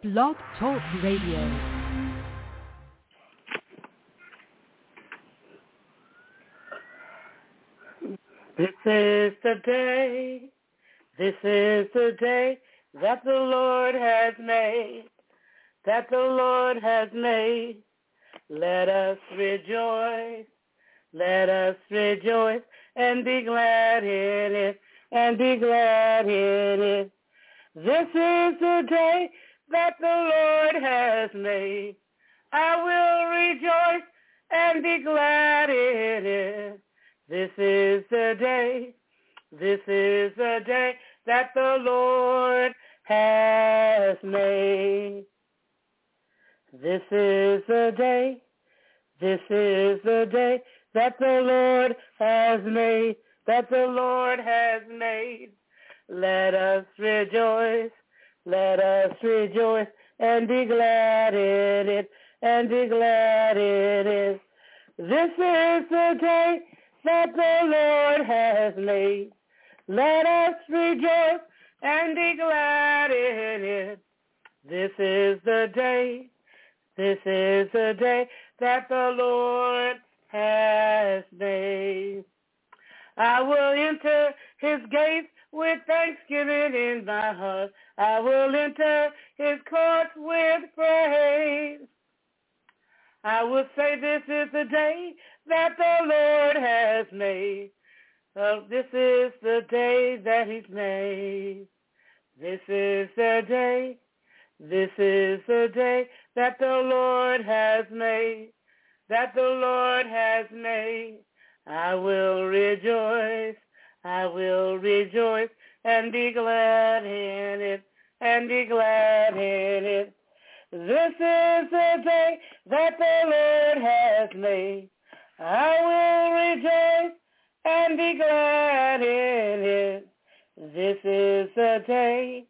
Blog Talk Radio. This is the day that the Lord has made, Let us rejoice and be glad in it, This is the day that the Lord has made. I will rejoice and be glad in it. This is the day that the Lord has made. This is the day that the Lord has made, Let us rejoice and be glad in it, This is the day that the Lord has made. Let us rejoice and be glad in it. This is the day that the Lord has made. I will enter his gates with thanksgiving in my heart. I will enter his courts with praise. I will say this is the day that the Lord has made. This is the day that he's made. This is the day that the Lord has made, I will rejoice and be glad in it, This is the day that the Lord has made. I will rejoice and be glad in it. This is the day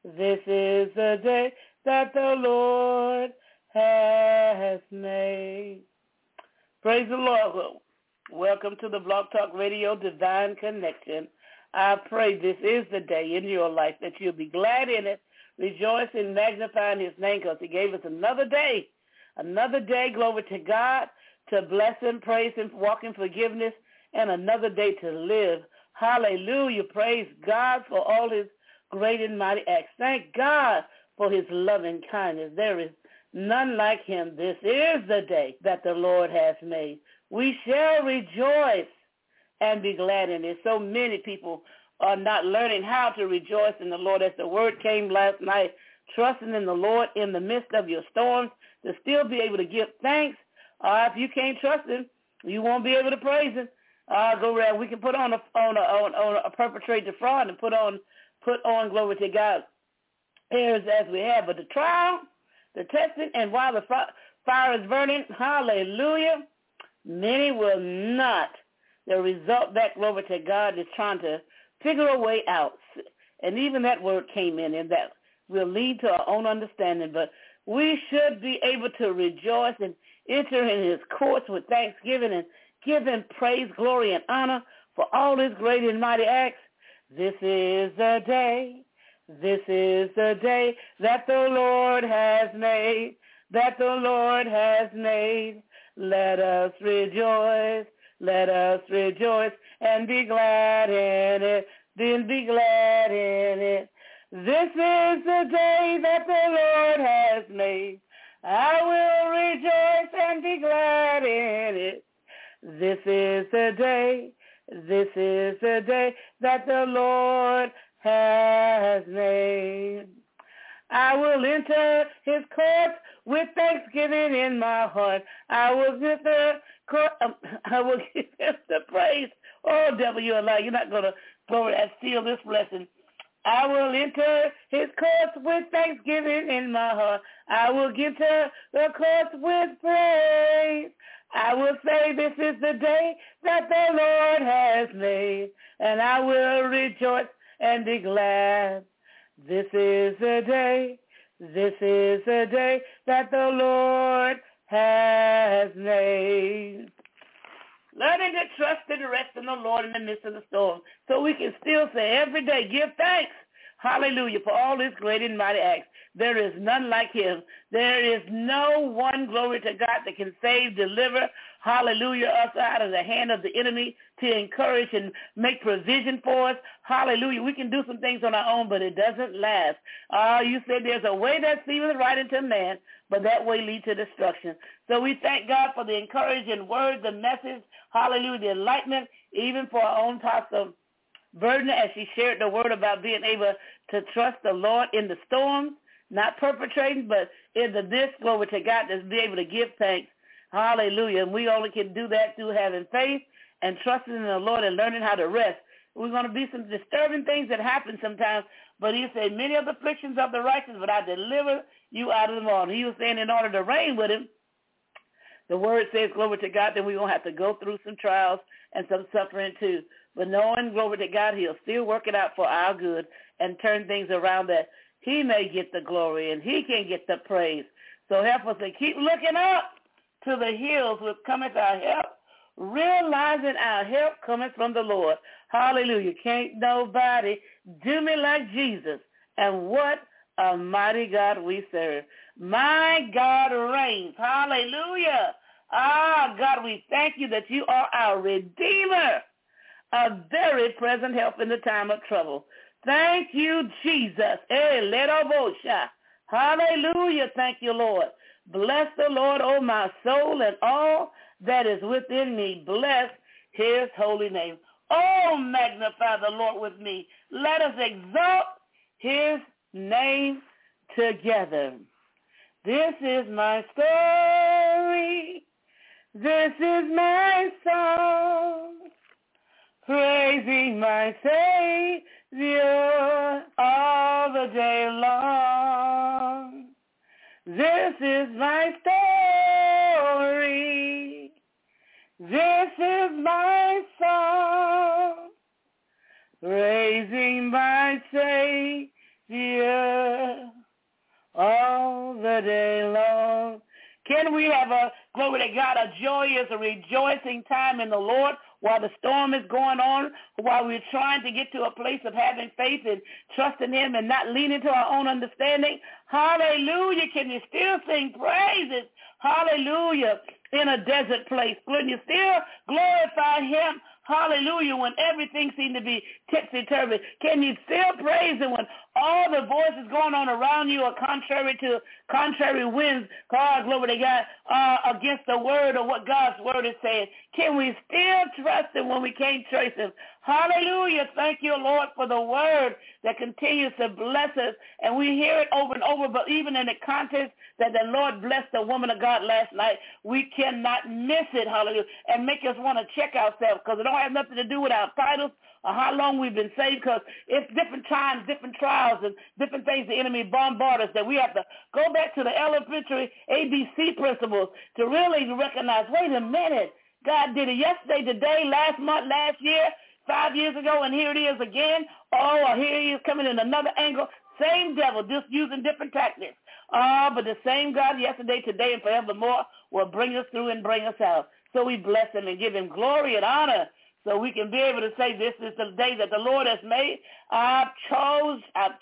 that the Lord has made. Praise the Lord. Welcome to the Blog Talk Radio Divine Connection. I pray this is the day in your life that you'll be glad in it, rejoice and magnify his name because he gave us another day, glory to God, to bless him, praise him, walk in forgiveness, and another day to live. Hallelujah. Praise God for all his great and mighty acts. Thank God for his loving kindness. There is none like him. This is the day that the Lord has made. We shall rejoice and be glad in it. So many people are not learning how to rejoice in the Lord. As the word came last night, trusting in the Lord in the midst of your storms, to still be able to give thanks. If you can't trust him, you won't be able to praise him. Go around. We can put on a perpetrate the fraud and put on glory to God airs as we have. But the trial, the testing, and while the fire is burning, hallelujah, many will not. The result, that glory to God, is trying to figure a way out. And even that word came in, and that will lead to our own understanding. But we should be able to rejoice and enter in his courts with thanksgiving and give him praise, glory, and honor for all his great and mighty acts. This is the day that the Lord has made, Let us rejoice and be glad in it, This is the day that the Lord has made. I will rejoice and be glad in it. This is the day that the Lord has made. I will enter his courts with thanksgiving in my heart. I will give him the praise. Oh, devil, you're a liar. You're not going to glory and steal this blessing. I will enter his courts with thanksgiving in my heart. I will give to the courts with praise. I will say this is the day that the Lord has made, and I will rejoice and be glad. This is the day that the Lord has made. Learning to trust and rest in the Lord in the midst of the storm, so we can still say every day, give thanks. Hallelujah. Hallelujah, for all his great and mighty acts. There is none like him. There is no one, glory to God, that can save, deliver, hallelujah, us out of the hand of the enemy, to encourage and make provision for us. Hallelujah. We can do some things on our own, but it doesn't last. You said there's a way that seemeth right unto man, but that way leads to destruction. So we thank God for the encouraging word, the message, hallelujah, the enlightenment, even for our own Pastor Verdna, as she shared the word about being able to trust the Lord in the storms, not perpetrating, but in this, glory to God, to be able to give thanks. Hallelujah. And we only can do that through having faith and trusting in the Lord and learning how to rest. We're going to be some disturbing things that happen sometimes, but he said, many of the afflictions of the righteous, but I deliver you out of them all. And he was saying in order to reign with him, the word says, glory to God, that we're going to have to go through some trials and some suffering too. But knowing, glory to God, he'll still work it out for our good and turn things around that he may get the glory and he can get the praise. So help us to keep looking up to the hills which cometh our help, realizing our help cometh from the Lord. Hallelujah. Can't nobody do me like Jesus. And what a mighty God we serve. My God reigns. Hallelujah. God, we thank you that you are our Redeemer, a very present help in the time of trouble. Thank you, Jesus. Hallelujah. Thank you, Lord. Bless the Lord, O my soul, and all that is within me. Bless his holy name. Oh, magnify the Lord with me. Let us exalt his name together. This is my story. This is my song, praising my Savior all the day long. This is my story. This is my song, praising my Savior all the day long. Can we have a, glory to God, a joyous, a rejoicing time in the Lord while the storm is going on, while we're trying to get to a place of having faith and trusting him and not leaning to our own understanding? Hallelujah. Can you still sing praises? Hallelujah. In a desert place. Can you still glorify him? Hallelujah. When everything seems to be tipsy-turvy. Can you still praise him when all the voices going on around you are contrary to contrary winds? God, glory to God, against the word of what God's word is saying. Can we still trust him when we can't trace him? Hallelujah. Thank you, Lord, for the word that continues to bless us. And we hear it over and over, but even in the context that the Lord blessed the woman of God last night, we cannot miss it, hallelujah, and make us want to check ourselves, because it don't have nothing to do with our titles or how long we've been saved, because it's different times, different trials, and different things the enemy bombard us, that we have to go back to the elementary ABC principles to really recognize, wait a minute, God did it yesterday, today, last month, last year, 5 years ago, and here it is again. Oh, here he is coming in another angle. Same devil, just using different tactics. But the same God yesterday, today, and forevermore will bring us through and bring us out. So we bless him and give him glory and honor, so we can be able to say, this is the day that the Lord has made. I choose,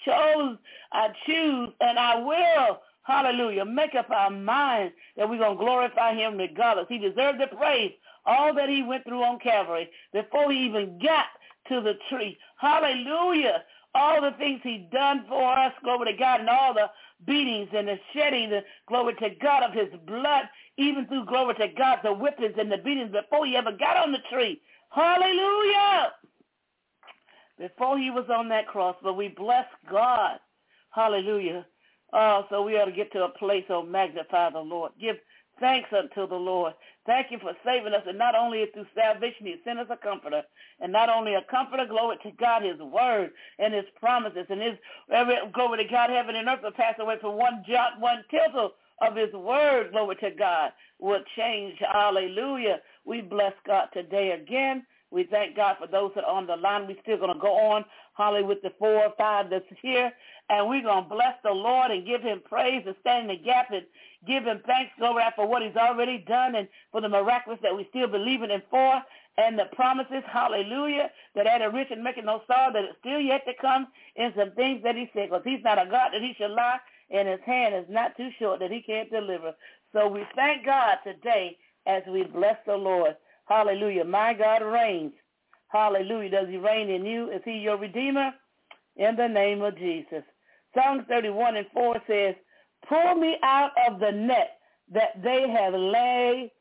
and I will, hallelujah, make up our mind that we're going to glorify him regardless. He deserved the praise, all that he went through on Calvary before he even got to the tree. Hallelujah. All the things he done for us, glory to God, and all the beatings and the shedding, the glory to God of his blood, even through, glory to God, the whippings and the beatings before he ever got on the tree. Hallelujah. Before he was on that cross, but we bless God. Hallelujah. So we ought to get to a place, magnify the Lord. Give thanks unto the Lord. Thank you for saving us, and not only through salvation, he sent us a comforter, and not only a comforter, glory to God, his word and his promises, and his, glory to God, heaven and earth will pass away from one jot, one tittle of his word, glory to God, will change. Hallelujah. We bless God today again. We thank God for those that are on the line. We're still going to go on, hallelujah, with the 4 or 5 that's here. And we're going to bless the Lord and give him praise and stand in the gap and give him thanks, glory, for what he's already done and for the miraculous that we still believing in for. and the promises, hallelujah, that added rich and making no sorrow, that it's still yet to come in some things that he said, because he's not a God that he should lie, and his hand is not too short that he can't deliver. So we thank God today as we bless the Lord. Hallelujah. My God reigns. Hallelujah. Does he reign in you? Is he your Redeemer? In the name of Jesus. Psalms 31:4 says, pull me out of the net that they have laid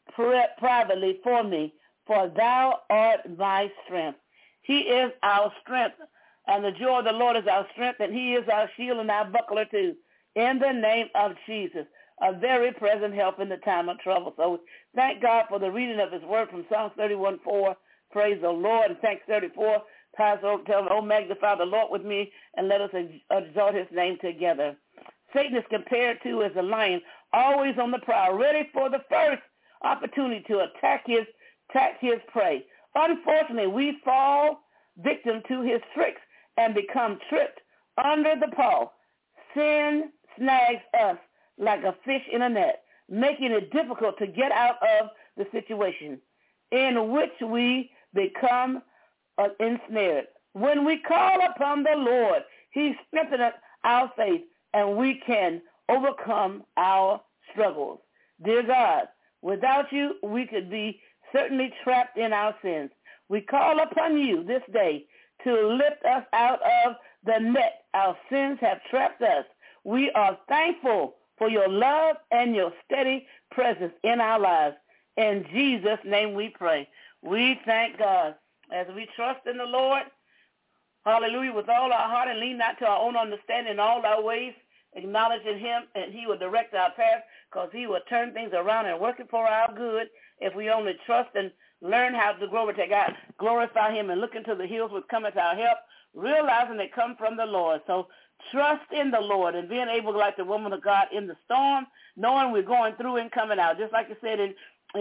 privately for me, for thou art my strength. He is our strength, and the joy of the Lord is our strength, and he is our shield and our buckler too. In the name of Jesus, a very present help in the time of trouble. So thank God for the reading of his word from Psalms 31:4. Praise the Lord. And thanks 34. Tell him, oh, magnify the Lord with me, and let us exalt his name together. Satan is compared to as a lion, always on the prowl, ready for the first opportunity to attack his prey. Unfortunately, we fall victim to his tricks and become tripped under the paw. Sin snags us like a fish in a net, making it difficult to get out of the situation in which we become ensnared. When we call upon the Lord, he strengthens our faith, and we can overcome our struggles. Dear God, without you, we could be certainly trapped in our sins. We call upon you this day to lift us out of the net our sins have trapped us. We are thankful for your love and your steady presence in our lives. In Jesus' name we pray. We thank God as we trust in the Lord, hallelujah, with all our heart, and lean not to our own understanding in all our ways, acknowledging him, and he will direct our path, because he will turn things around and work it for our good if we only trust and learn how to glorify him, and look into the hills which cometh our help, realizing they come from the Lord. So trust in the Lord and being able, like the woman of God, in the storm, knowing we're going through and coming out. Just like it said in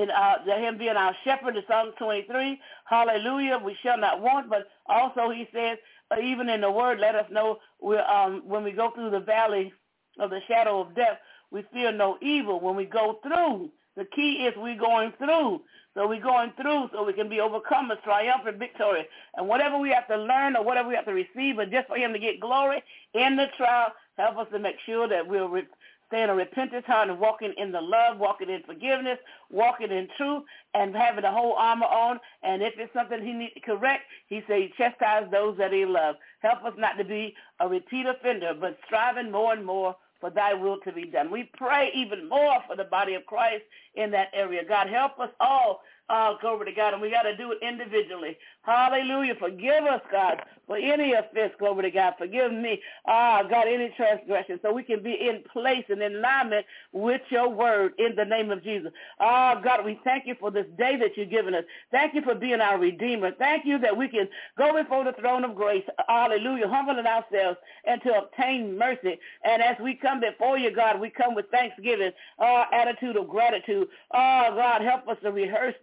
him being our shepherd in Psalm 23, hallelujah, we shall not want. But also he says, even in the word, let us know when we go through the valley of the shadow of death, we fear no evil. When we go through, the key is we're going through. So we're going through so we can be overcomers, triumphant, victorious. And whatever we have to learn or whatever we have to receive, but just for him to get glory in the trial, help us to make sure that we'll stay in a repentant heart and walking in the love, walking in forgiveness, walking in truth, and having the whole armor on. And if it's something he needs to correct, he said he chastise those that he loves. Help us not to be a repeat offender, but striving more and more for thy will to be done. We pray even more for the body of Christ in that area. God, help us all. Glory to God, and we got to do it individually. Hallelujah. Forgive us, God, for any offense. Glory to God. Forgive me, God, any transgression, so we can be in place and in alignment with your word in the name of Jesus. God, we thank you for this day that you've given us. Thank you for being our Redeemer. Thank you that we can go before the throne of grace. Hallelujah. Humbling ourselves and to obtain mercy. And as we come before you, God, we come with thanksgiving, attitude of gratitude. God, help us to rehearse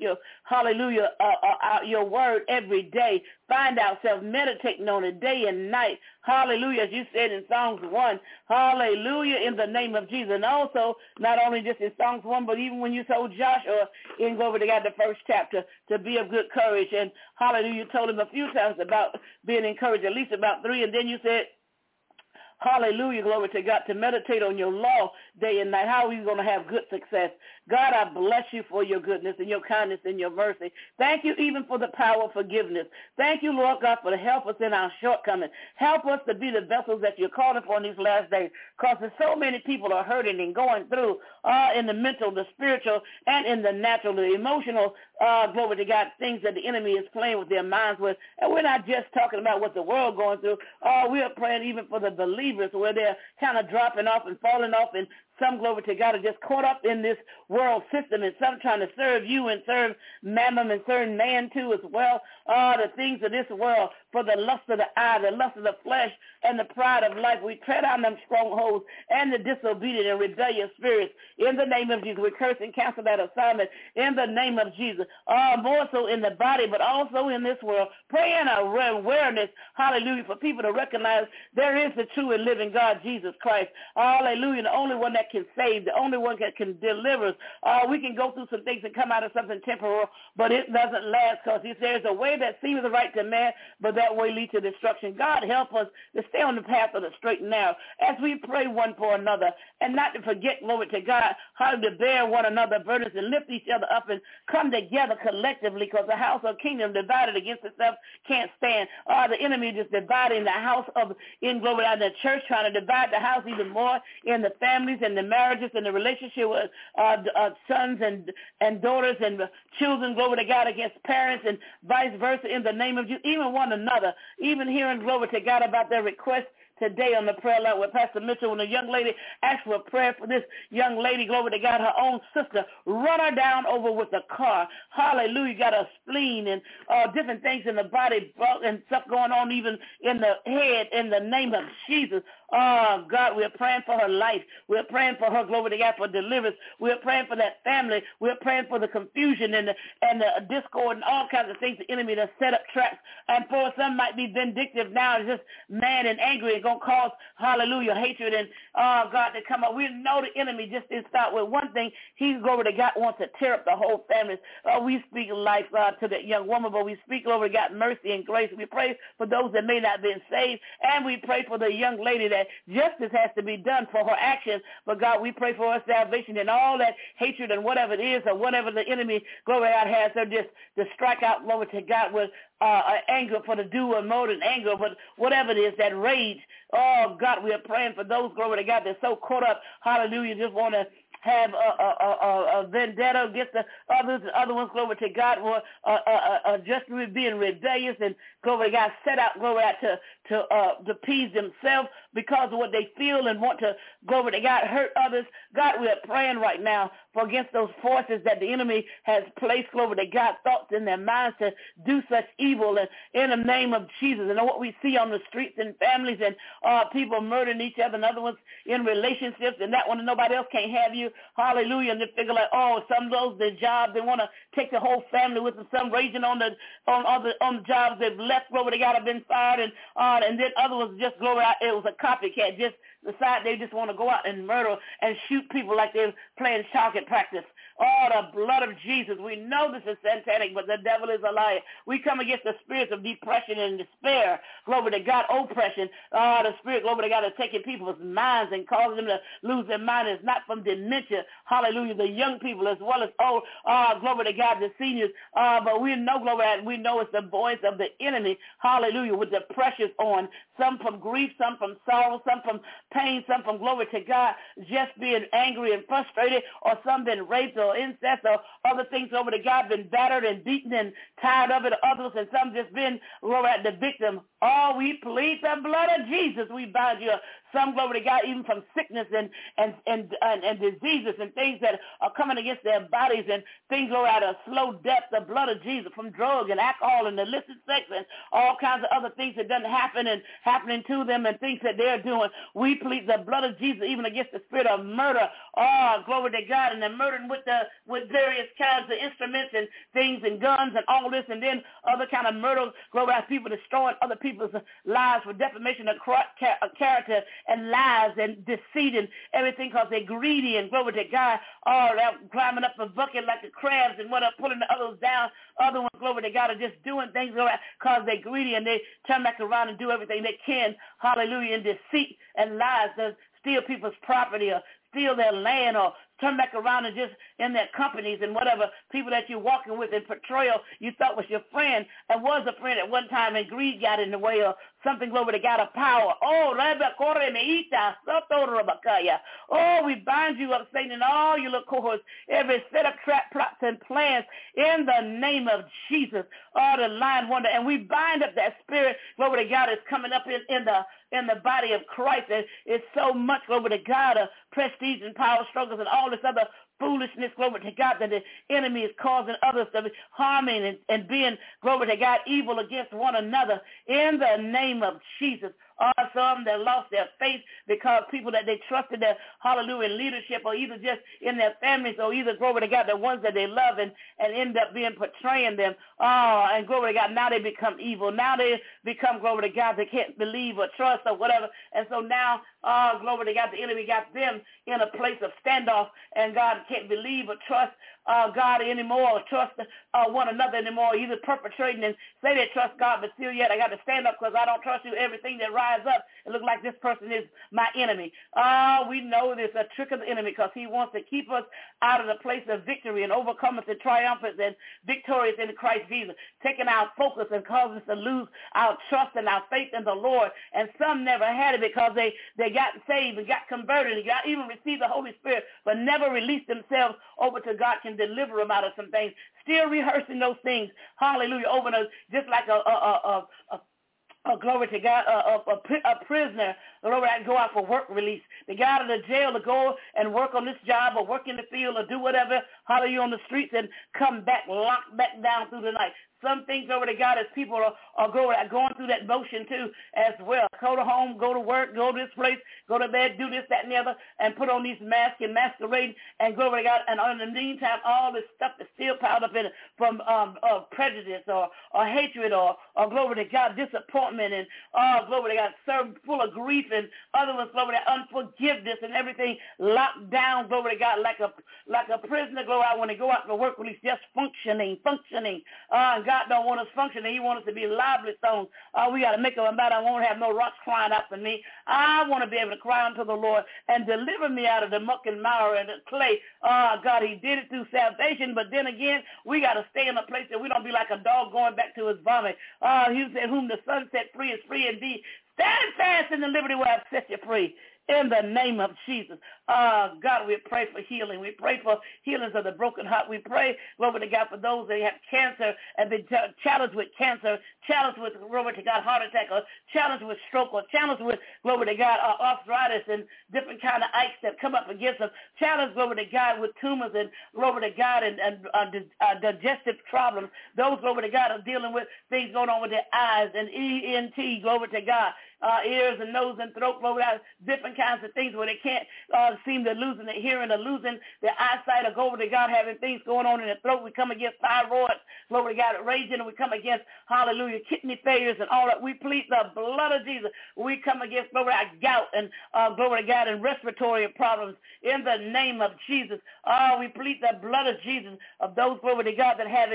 your word every day. Find ourselves meditating on it day and night. Hallelujah, as you said in Psalms 1. Hallelujah, in the name of Jesus. And also, not only just in Psalms 1, but even when you told Joshua in, glory to God, the first chapter, to be of good courage. And hallelujah, you told him a few times about being encouraged, at least about 3. And then you said, hallelujah, glory to God, to meditate on your law day and night. How are you going to have good success? God, I bless you for your goodness and your kindness and your mercy. Thank you even for the power of forgiveness. Thank you, Lord God, for the help us in our shortcomings. Help us to be the vessels that you're calling for in these last days, because there's so many people are hurting and going through in the mental, the spiritual, and in the natural, the emotional, glory to God, things that the enemy is playing with their minds with. And we're not just talking about what the world going through. We are praying even for the believers where they're kind of dropping off and falling off, and some, glory to God, are just caught up in this world system, and some trying to serve you and serve mammon and serve man too as well. The things of this world. for the lust of the eye, the lust of the flesh, and the pride of life. We tread on them strongholds and the disobedient and rebellious spirits. In the name of Jesus, we curse and cancel that assignment in the name of Jesus. More so in the body, but also in this world. Pray in awareness, hallelujah, for people to recognize there is the true and living God, Jesus Christ. Hallelujah, the only one that can save, the only one that can deliver us. We can go through some things and come out of something temporal, but it doesn't last, because he says a way that seems right to man, but that way leads to destruction. God help us to stay on the path of the straight and narrow as we pray one for another, and not to forget, glory to God, how to bear one another burdens and lift each other up and come together collectively, because the house of kingdom divided against itself can't stand. The enemy just dividing the house of, in glory, and the church trying to divide the house even more in the families and the marriages and the relationship with sons and daughters and children, glory to God, against parents and vice versa in the name of Jesus, even one another, even hearing, glory to God, about their requests today on the prayer line with Pastor Mitchell, when a young lady asked for a prayer for this young lady, glory to God, her own sister, run her down over with a car. Hallelujah, got a spleen and different things in the body and stuff going on even in the head in the name of Jesus. Oh, God, we're praying for her life. We're praying for her, glory to God, for deliverance. We're praying for that family. We're praying for the confusion and the discord and all kinds of things the enemy has set up traps. And for some might be vindictive now, just mad and angry and going to cause, hallelujah, hatred and, God, to come up. We know the enemy just didn't start with one thing. He, glory to God, wants to tear up the whole family. We speak life to that young woman, but we speak, glory to God, mercy and grace. We pray for those that may not have been saved, and we pray for the young lady that justice has to be done for her actions. But, God, we pray for her salvation and all that hatred and whatever it is or whatever the enemy, glory to God, has her just to strike out, glory to God, with anger for the due and more than anger, but whatever it is, that rage. Oh, God, we are praying for those, glory to God, that's so caught up, hallelujah, just want to have a vendetta against the others, and other ones, glory to God, were just being rebellious and, glory to God, set out, glory to appease themselves because of what they feel and want to, glory to God, hurt others. God, we are praying right now for against those forces that the enemy has placed, glory to God, thoughts in their minds to do such evil, and in the name of Jesus. And what we see on the streets and families and people murdering each other and other ones in relationships, and that one and nobody else can't have you. Hallelujah. And they figure like, oh, some of those, their jobs, they want to take the whole family with them. Some raging on the jobs they've left, glory to God, have been fired, and then other ones just, glory, it was a copycat, just decide they just want to go out and murder and shoot people like they're playing target practice. Oh, the blood of Jesus. We know this is satanic, but the devil is a liar. We come against the spirits of depression and despair. Glory to God, oppression. The spirit, glory to God, is taking people's minds and causing them to lose their mind. It's not from dementia. Hallelujah. The young people as well as old. Glory to God, the seniors. But we know, glory to God, we know it's the voice of the enemy. Hallelujah. With the pressures on. Some from grief, some from sorrow, some from pain, some from, glory to God, just being angry and frustrated, or some been raped or incest or other things, over to God, been battered and beaten and tired of it, others, and some just been, glory at the victim. Oh, we plead the blood of Jesus. We bind you. Some, glory to God, even from sickness and diseases and things that are coming against their bodies and things, glory, out of slow death, the blood of Jesus, from drug and alcohol and illicit sex and all kinds of other things that doesn't happen and happening to them and things that they're doing. We plead the blood of Jesus even against the spirit of murder. Oh, glory to God, and they're murdering with various kinds of instruments and things and guns and all this, and then other kind of murder, glory to people destroying other people's lives for defamation of character and lies and deceit and everything, because they're greedy and, glory to God, they're climbing up a bucket like the crabs and what are pulling the others down. Other ones, glory to God, are just doing things because they're greedy and they turn back around and do everything they can, hallelujah, in deceit and lies to steal people's property or steal their land or turn back around and just in their companies and whatever, people that you're walking with in portrayal you thought was your friend and was a friend at one time, and greed got in the way or something, glory to God, of power. Oh, we bind you up, Satan, and all your little cohorts, every set of trap, plots, and plans in the name of Jesus. Oh, the lying wonder. And we bind up that spirit, glory to God, is coming up in the body of Christ. It's so much, glory to God, prestige and power struggles and all this other foolishness, glory to God, that the enemy is causing others to be harming and being, glory to God, evil against one another. In the name of Jesus. Some that lost their faith because people that they trusted their, hallelujah, in leadership, or either just in their families, or either, glory to God, the ones that they love and end up being portraying them. And glory to God, now they become evil. Now they become, glory to God, they can't believe or trust or whatever. And so now, glory to God, the enemy got them in a place of standoff, and God can't believe or trust God anymore, or trust one another anymore, either perpetrating and say they trust God, but still yet I got to stand up because I don't trust you. Everything that rise up, it looks like this person is my enemy. We know there's a trick of the enemy because he wants to keep us out of the place of victory and overcome us and triumphant and victorious in Christ Jesus, taking our focus and causing us to lose our trust and our faith in the Lord. And some never had it because they got saved and got converted and got even received the Holy Spirit, but never released themselves over to God can deliver them out of some things. Still rehearsing those things, hallelujah, over those, just like a glory to God, a prisoner, glory to go out for work release. They get out of the jail to go and work on this job or work in the field or do whatever, hallelujah, on the streets and come back, locked back down through the night. Some things over to God as people are going through that motion too as well. Go to home, go to work, go to this place, go to bed, do this, that, and the other, and put on these masks and masquerade and glory to God. And in the meantime, all this stuff is still piled up in it from prejudice or hatred or glory to God, disappointment and glory to God, full of grief and other ones, glory to God, unforgiveness and everything locked down, glory to God, like a prisoner, glory to God, when they go out for work release, just functioning. God don't want us functioning. He wants us to be lively stones. We got to make up a matter. I won't have no rocks crying out for me. I want to be able to cry unto the Lord and deliver me out of the muck and mire and the clay. God, he did it through salvation, but then again, we got to stay in a place that we don't be like a dog going back to his vomit. He said, whom the Son set free is free indeed. Stand fast in the liberty where I've set you free. In the name of Jesus. God, we pray for healing. We pray for healings of the broken heart. We pray, glory to God, for those that have cancer and been challenged with cancer, challenged with, glory to God, heart attack, or challenged with stroke, or challenged with, glory to God, arthritis and different kind of aches that come up against them, challenged, glory to God, with tumors and, glory to God, and digestive problems. Those, glory to God, are dealing with things going on with their eyes and ENT, glory to God. Ears and nose and throat, glory to God, different kinds of things where they can't seem to losing their hearing or losing their eyesight, or glory to God, having things going on in their throat. We come against thyroid, glory to God, raging, and we come against, hallelujah, kidney failures and all that. We plead the blood of Jesus. We come against, glory to God, gout and, glory to God, and respiratory problems in the name of Jesus. We plead the blood of Jesus of those, glory to God, that have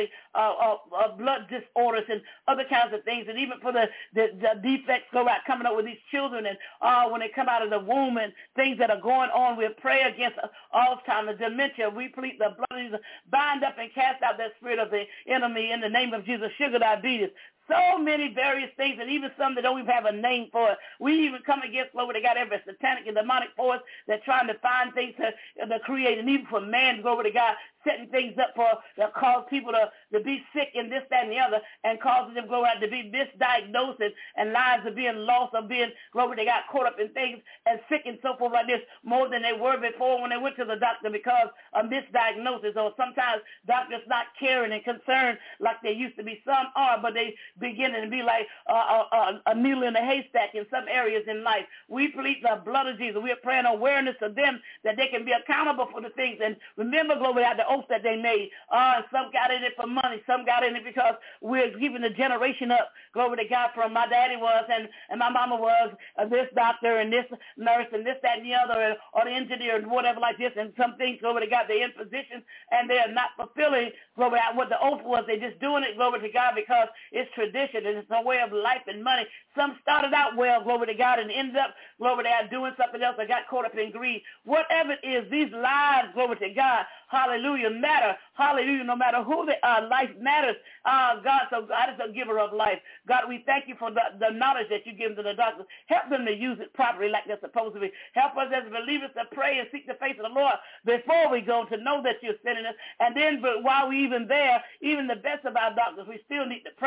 blood disorders and other kinds of things, and even for the defects, glory to God, coming up with these children and when they come out of the womb and things that are going on. We pray against Alzheimer's, dementia. We plead the blood of Jesus. Bind up and cast out that spirit of the enemy in the name of Jesus. Sugar diabetes. So many various things, and even some that don't even have a name for it. We even come against, glory to God, every satanic and demonic force that's trying to find things to create, and even for man, glory to God, setting things up that cause people to be sick and this, that, and the other, and causing them, glory to God, to be misdiagnosed and lives are being lost or being, glory to God, caught up in things and sick and so forth like this more than they were before when they went to the doctor because of misdiagnosis, or sometimes doctors not caring and concerned like they used to be. Some are, but they beginning to be like a needle in a haystack in some areas in life. We plead the blood of Jesus. We are praying awareness of them that they can be accountable for the things. And remember, glory to God, the oath that they made. Some got in it for money. Some got in it because we're keeping the generation up. Glory to God, from my daddy was and my mama was this doctor and this nurse and this, that, and the other, or the engineer and whatever like this. And some things, glory to God, they're in positions and they're not fulfilling, glory to God, what the oath was. They're just doing it, glory to God, because it's tradition and it's a way of life and money. Some started out well, glory to God, and ended up, glory to God, doing something else or got caught up in greed. Whatever it is, these lives, glory to God, hallelujah, matter. Hallelujah, no matter who they are, life matters. God, so God is a giver of life. God, we thank you for the knowledge that you give to the doctors. Help them to use it properly like they're supposed to be. Help us as believers to pray and seek the face of the Lord before we go, to know that you're sending us. And then, but while we even there, even the best of our doctors, we still need to pray for them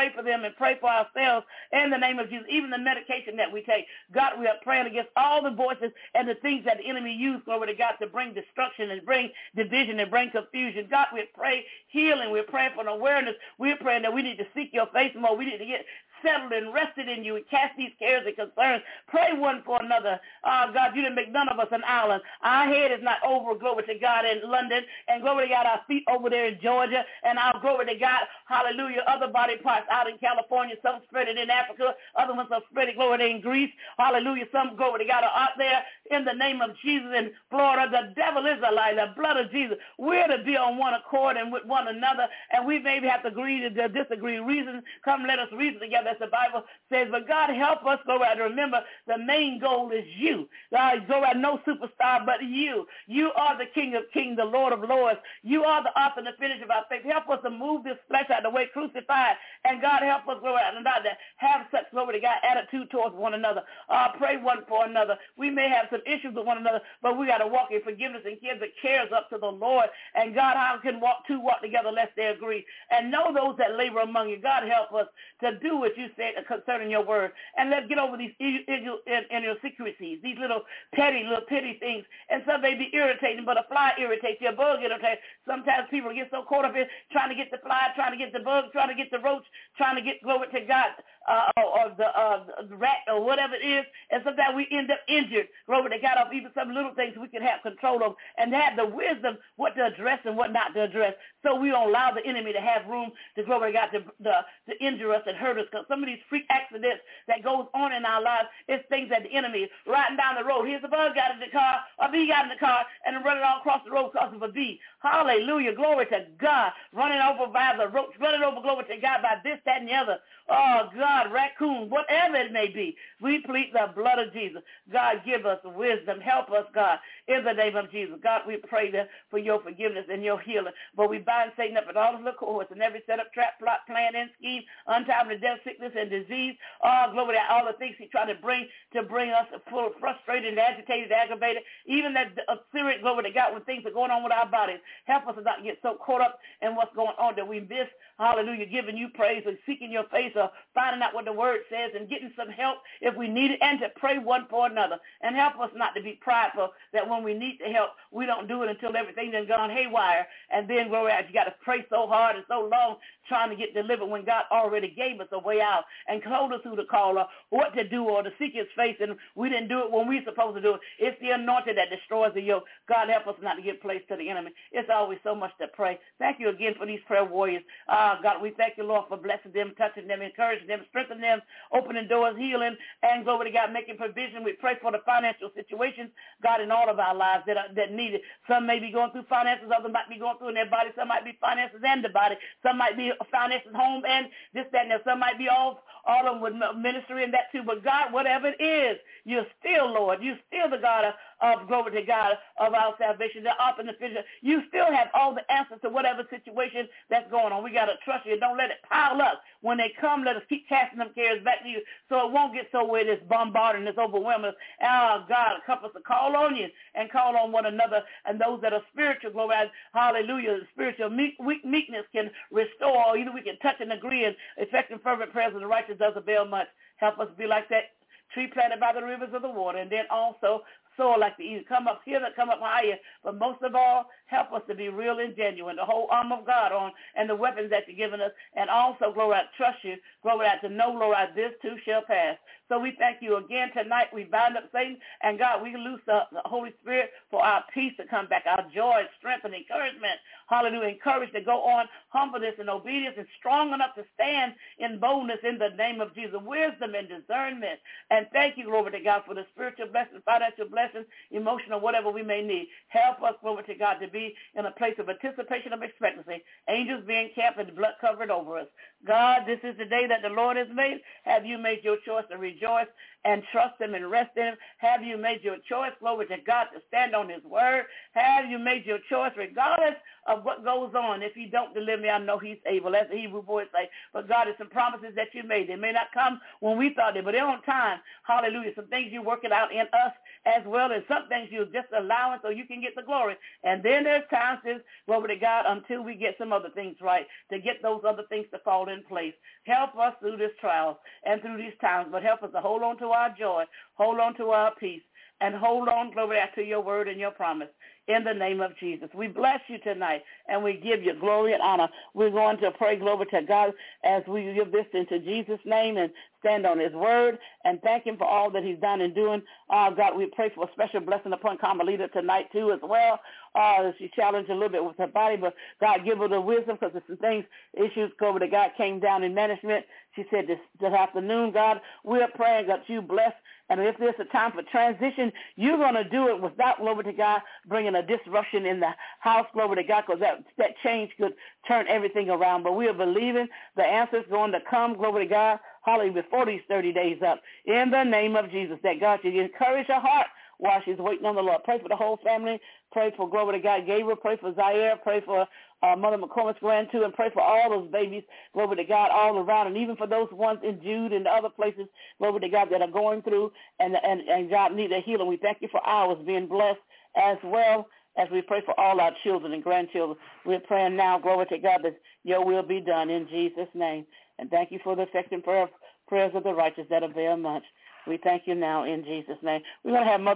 and pray for ourselves in the name of Jesus, even the medication that we take. God, we are praying against all the voices and the things that the enemy used, glory to God, to bring destruction and bring division and bring confusion. God, we pray healing. We're praying for an awareness. We're praying that we need to seek your face more. We need to get settled and rested in you and cast these cares and concerns. Pray one for another. God, you didn't make none of us an island. Our head is not over, glory to God, in London, and glory to God, our feet over there in Georgia, and our glory to God, hallelujah, other body parts out in California, some spread it in Africa, other ones are spread it, glory to God, in Greece, hallelujah, some glory to God are out there in the name of Jesus in Florida. The devil is a lie. The blood of Jesus. We're to be on one accord and with one another, and we maybe have to agree to disagree. Reason, come let us reason together, as the Bible says. But God, help us, go right, to remember the main goal is you. God, go right, no superstar but you. You are the King of kings, the Lord of lords. You are the author and the finisher of our faith. Help us to move this flesh out of the way, crucified. And God, help us, go right, not to have such, glory to God, attitude towards one another. Pray one for another. We may have some issues with one another, but we got to walk in forgiveness and give the cares up to the Lord. And God, how can two walk together lest they agree? And know those that labor among you. God, help us to do what you said concerning your word. And let's get over these idiosyncrasies, these little petty things. And some may be irritating, but a fly irritates you, a bug irritates. Sometimes people get so caught up in trying to get the fly, trying to get the bug, trying to get the roach, trying to get, glory to God, or the rat or whatever it is. And sometimes we end up injured, glory to God, of even some little things we can have control of and have the wisdom what to address and what not to address. So we don't allow the enemy to have room to, glory to God, to injure us and hurt us. Because some of these freak accidents that goes on in our lives is things that the enemy is riding down the road. Here's a bug got in the car, a bee got in the car, and then running all across the road because of a bee. Hallelujah. Glory to God. Running over by the roach, running over, glory to God, by this, that, and the other. Oh, God, raccoon, whatever it may be. We plead the blood of Jesus. God, give us wisdom. Help us, God, in the name of Jesus. God, we pray for your forgiveness and your healing. But we bind Satan up at all of the courts and every setup, trap, plot, plan, and scheme, untimely death, sickness, and disease. Oh, glory to all the things he's trying to bring us full, frustrated, agitated, aggravated. Even that spirit, glory to God, when things are going on with our bodies. Help us to not get so caught up in what's going on that we miss, hallelujah, giving you praise or seeking your face or finding out what the word says and getting some help if we need it, and to pray one for another. And help us not to be prideful that when we need the help, we don't do it until everything has gone haywire. And then, glory out, you got to pray so hard and so long trying to get delivered when God already gave us a way out and told us who to call or what to do or to seek his face, and we didn't do it when we were supposed to do it. It's the anointing that destroys the yoke. God, help us not to give place to the enemy. It's always so much to pray. Thank you again for these prayer warriors. God, we thank you, Lord, for blessing them, touching them, encouraging them, strengthening them, opening doors, healing, and glory to God, making provision. We pray for the financial situations, God, in all of our lives that need it. Some may be going through finances, others might be going through in their body. Some might be finances and the body. Some might be finances, home, and this, that, and that. Some might be all of them with ministry and that too. But God, whatever it is, you're still, Lord. You're still the God of glory to God, of our salvation, the author and the finisher. You still have all the answers to whatever situation that's going on. We got to trust you. Don't let it pile up. When they come, let us keep casting them cares back to you so it won't get so where it's bombarding, it's overwhelming. God, help us to call on you and call on one another, and those that are spiritual, glory, hallelujah, spiritual meekness can restore. Either we can touch and agree, and effective fervent prayers of the righteous does avail much. Help us be like that tree planted by the rivers of the water, and then also soar like the eagle. Come up here, come up higher. But most of all, help us to be real and genuine, the whole armor of God on, and the weapons that you've given us. And also, glory, I trust you. Glory, to know, Lord, this too shall pass. So we thank you again tonight. We bind up Satan, and God, we loose the Holy Spirit for our peace to come back, our joy, strength, and encouragement. Hallelujah. Encouraged to go on, humbleness and obedience, and strong enough to stand in boldness in the name of Jesus. Wisdom and discernment. And thank you, glory to God, for the spiritual blessings, financial blessings, emotional, whatever we may need. Help us, glory to God, to be in a place of anticipation of expectancy. Angels being kept and blood covered over us. God, this is the day that the Lord has made. Have you made your choice to rejoice and trust him and rest in him? Have you made your choice, glory to God, to stand on his word? Have you made your choice, regardless of of what goes on. If you don't deliver me, I know he's able. As the Hebrew boys say. But God, it's some promises that you made. They may not come when we thought they, but they're on time. Hallelujah. Some things you're working out in us as well, and some things you're just allowing so you can get the glory. And then there's times, glory to God, until we get some other things right, to get those other things to fall in place. Help us through this trial and through these times, but help us to hold on to our joy, hold on to our peace, and hold on, glory, to your word and your promise. In the name of Jesus. We bless you tonight, and we give you glory and honor. We're going to pray, glory to God, as we give this into Jesus' name and stand on his word and thank him for all that he's done and doing. God, we pray for a special blessing upon Carmelita tonight, too, as well. She's challenged a little bit with her body, but God, give her the wisdom because there's some things, issues, glory to God, came down in management. She said this afternoon, God, we're praying that you bless. And if there's a time for transition, you're going to do it without, glory to God, bringing a disruption in the house, glory to God, because that change could turn everything around. But we are believing the answer's going to come, glory to God, hallelujah, before these 30 days up. In the name of Jesus, that God should encourage her heart while she's waiting on the Lord. Pray for the whole family. Pray for, glory to God, Gabriel. Pray for Zaire. Pray for Mother McCormick's grand, too, and pray for all those babies, glory to God, all around, and even for those ones in Jude and other places, glory to God, that are going through and God need a healing. We thank you for ours being blessed as well as we pray for all our children and grandchildren. We're praying now, glory to God, that your will be done in Jesus' name. And thank you for the effective prayers of the righteous that avail much. We thank you now in Jesus' name. We're going to have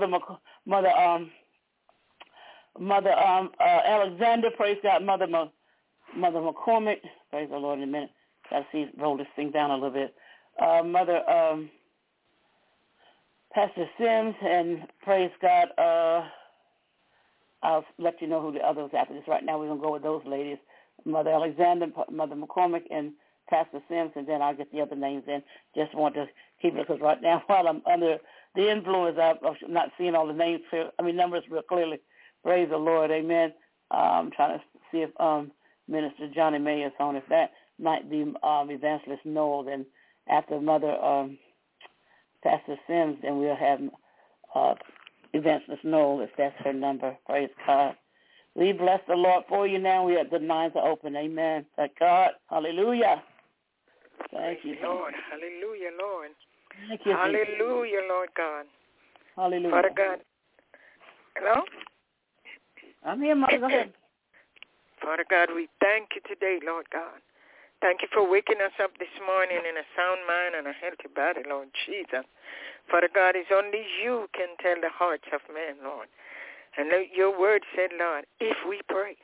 Mother Alexander, praise God, Mother McCormick, praise the Lord in a minute. Got to see, roll this thing down a little bit. Mother Pastor Sims, and praise God, I'll let you know who the others after this. Right now we're going to go with those ladies, Mother Alexander, Mother McCormick, and Pastor Sims, and then I'll get the other names in. Just want to keep it, because right now while I'm under the influence, I'm not seeing all the names, numbers real clearly. Praise the Lord, amen. I'm trying to see if Minister Johnny May is on. If that might be Evangelist Noel, then after Mother Pastor Sims, then we'll have Evangelist Noel, if that's her number. Praise God. We bless the Lord for you now. The lines are open, amen. Thank God. Hallelujah. Thank you, Lord. Hallelujah, Lord. Thank you, hallelujah, Lord God. Hallelujah. Father God. Hello? I'm here, Mother. Go ahead. Father God, we thank you today, Lord God. Thank you for waking us up this morning in a sound mind and a healthy body, Lord Jesus. Father God, it's only you can tell the hearts of men, Lord. And your word said, Lord, if we pray,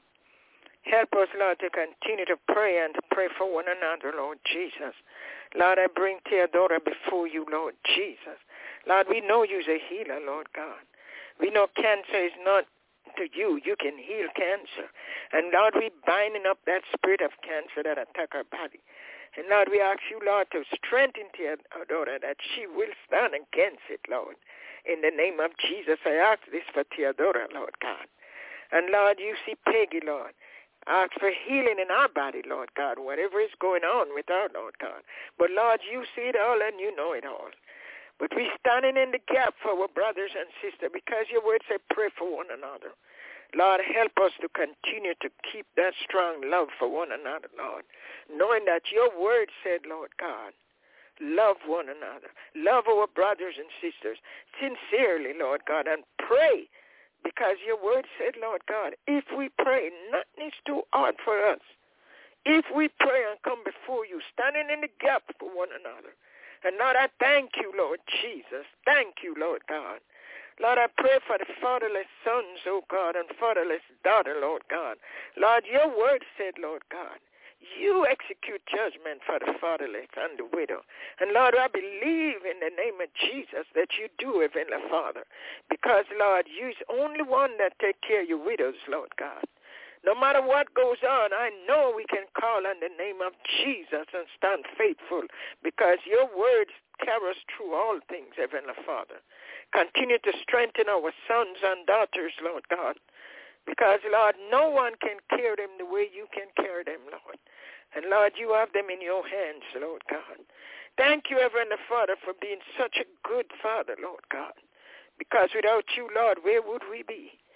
help us, Lord, to continue to pray and to pray for one another, Lord Jesus. Lord, I bring Theodora before you, Lord Jesus. Lord, we know you're a healer, Lord God. We know cancer is not to you. You can heal cancer. And Lord, we binding up that spirit of cancer that attack our body. And Lord, we ask you, Lord, to strengthen Theodora that she will stand against it, Lord. In the name of Jesus, I ask this for Theodora, Lord God. And Lord, you see Peggy, Lord. Ask for healing in our body, Lord God, whatever is going on with our Lord God. But Lord, you see it all and you know it all. But we're standing in the gap for our brothers and sisters because your word said pray for one another. Lord, help us to continue to keep that strong love for one another, Lord, knowing that your word said, Lord God, love one another. Love our brothers and sisters sincerely, Lord God, and pray because your word said, Lord God, if we pray, nothing is too hard for us. If we pray and come before you, standing in the gap for one another. And Lord, I thank you, Lord Jesus. Thank you, Lord God. Lord, I pray for the fatherless sons, oh God, and fatherless daughter, Lord God. Lord, your word said, Lord God, you execute judgment for the fatherless and the widow. And Lord, I believe in the name of Jesus that you do, Heavenly Father, because, Lord, you're the only one that take care of your widows, Lord God. No matter what goes on, I know we can call on the name of Jesus and stand faithful because your words carry us through all things, Heavenly Father. Continue to strengthen our sons and daughters, Lord God, because, Lord, no one can carry them the way you can carry them, Lord. And, Lord, you have them in your hands, Lord God. Thank you, Heavenly Father, for being such a good Father, Lord God, because without you, Lord, where would we be?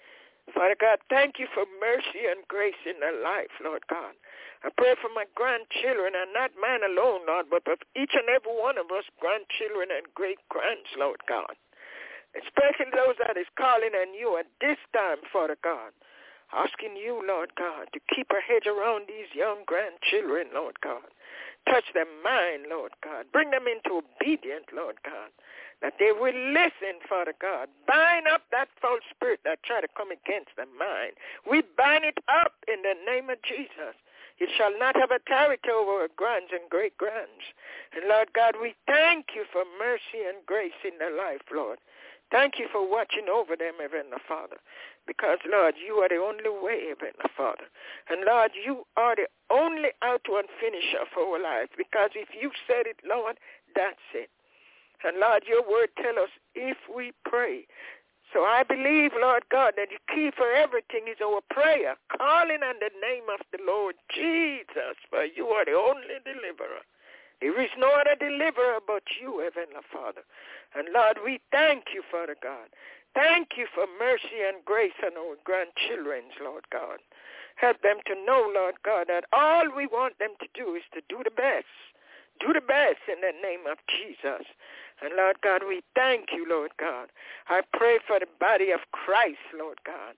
Father God, thank you for mercy and grace in their life, Lord God. I pray for my grandchildren, and not mine alone, Lord, but of each and every one of us, grandchildren and great-grands, Lord God. Especially those that is calling on you at this time, Father God. Asking you, Lord God, to keep a hedge around these young grandchildren, Lord God. Touch their mind, Lord God. Bring them into obedience, Lord God, that they will listen, Father God. Bind up that false spirit that try to come against their mind. We bind it up in the name of Jesus. It shall not have authority over our grands and great-grands. And, Lord God, we thank you for mercy and grace in their life, Lord. Thank you for watching over them, Heavenly Father, because, Lord, you are the only way, Heavenly Father. And, Lord, you are the only author and finisher of our life, because if you said it, Lord, that's it. And, Lord, your word tells us if we pray. So I believe, Lord God, that the key for everything is our prayer, calling on the name of the Lord Jesus, for you are the only deliverer. There is no other deliverer but you, Heavenly Father. And, Lord, we thank you, Father God. Thank you for mercy and grace on our grandchildren, Lord God. Help them to know, Lord God, that all we want them to do is to do the best. Do the best in the name of Jesus. And, Lord God, we thank you, Lord God. I pray for the body of Christ, Lord God.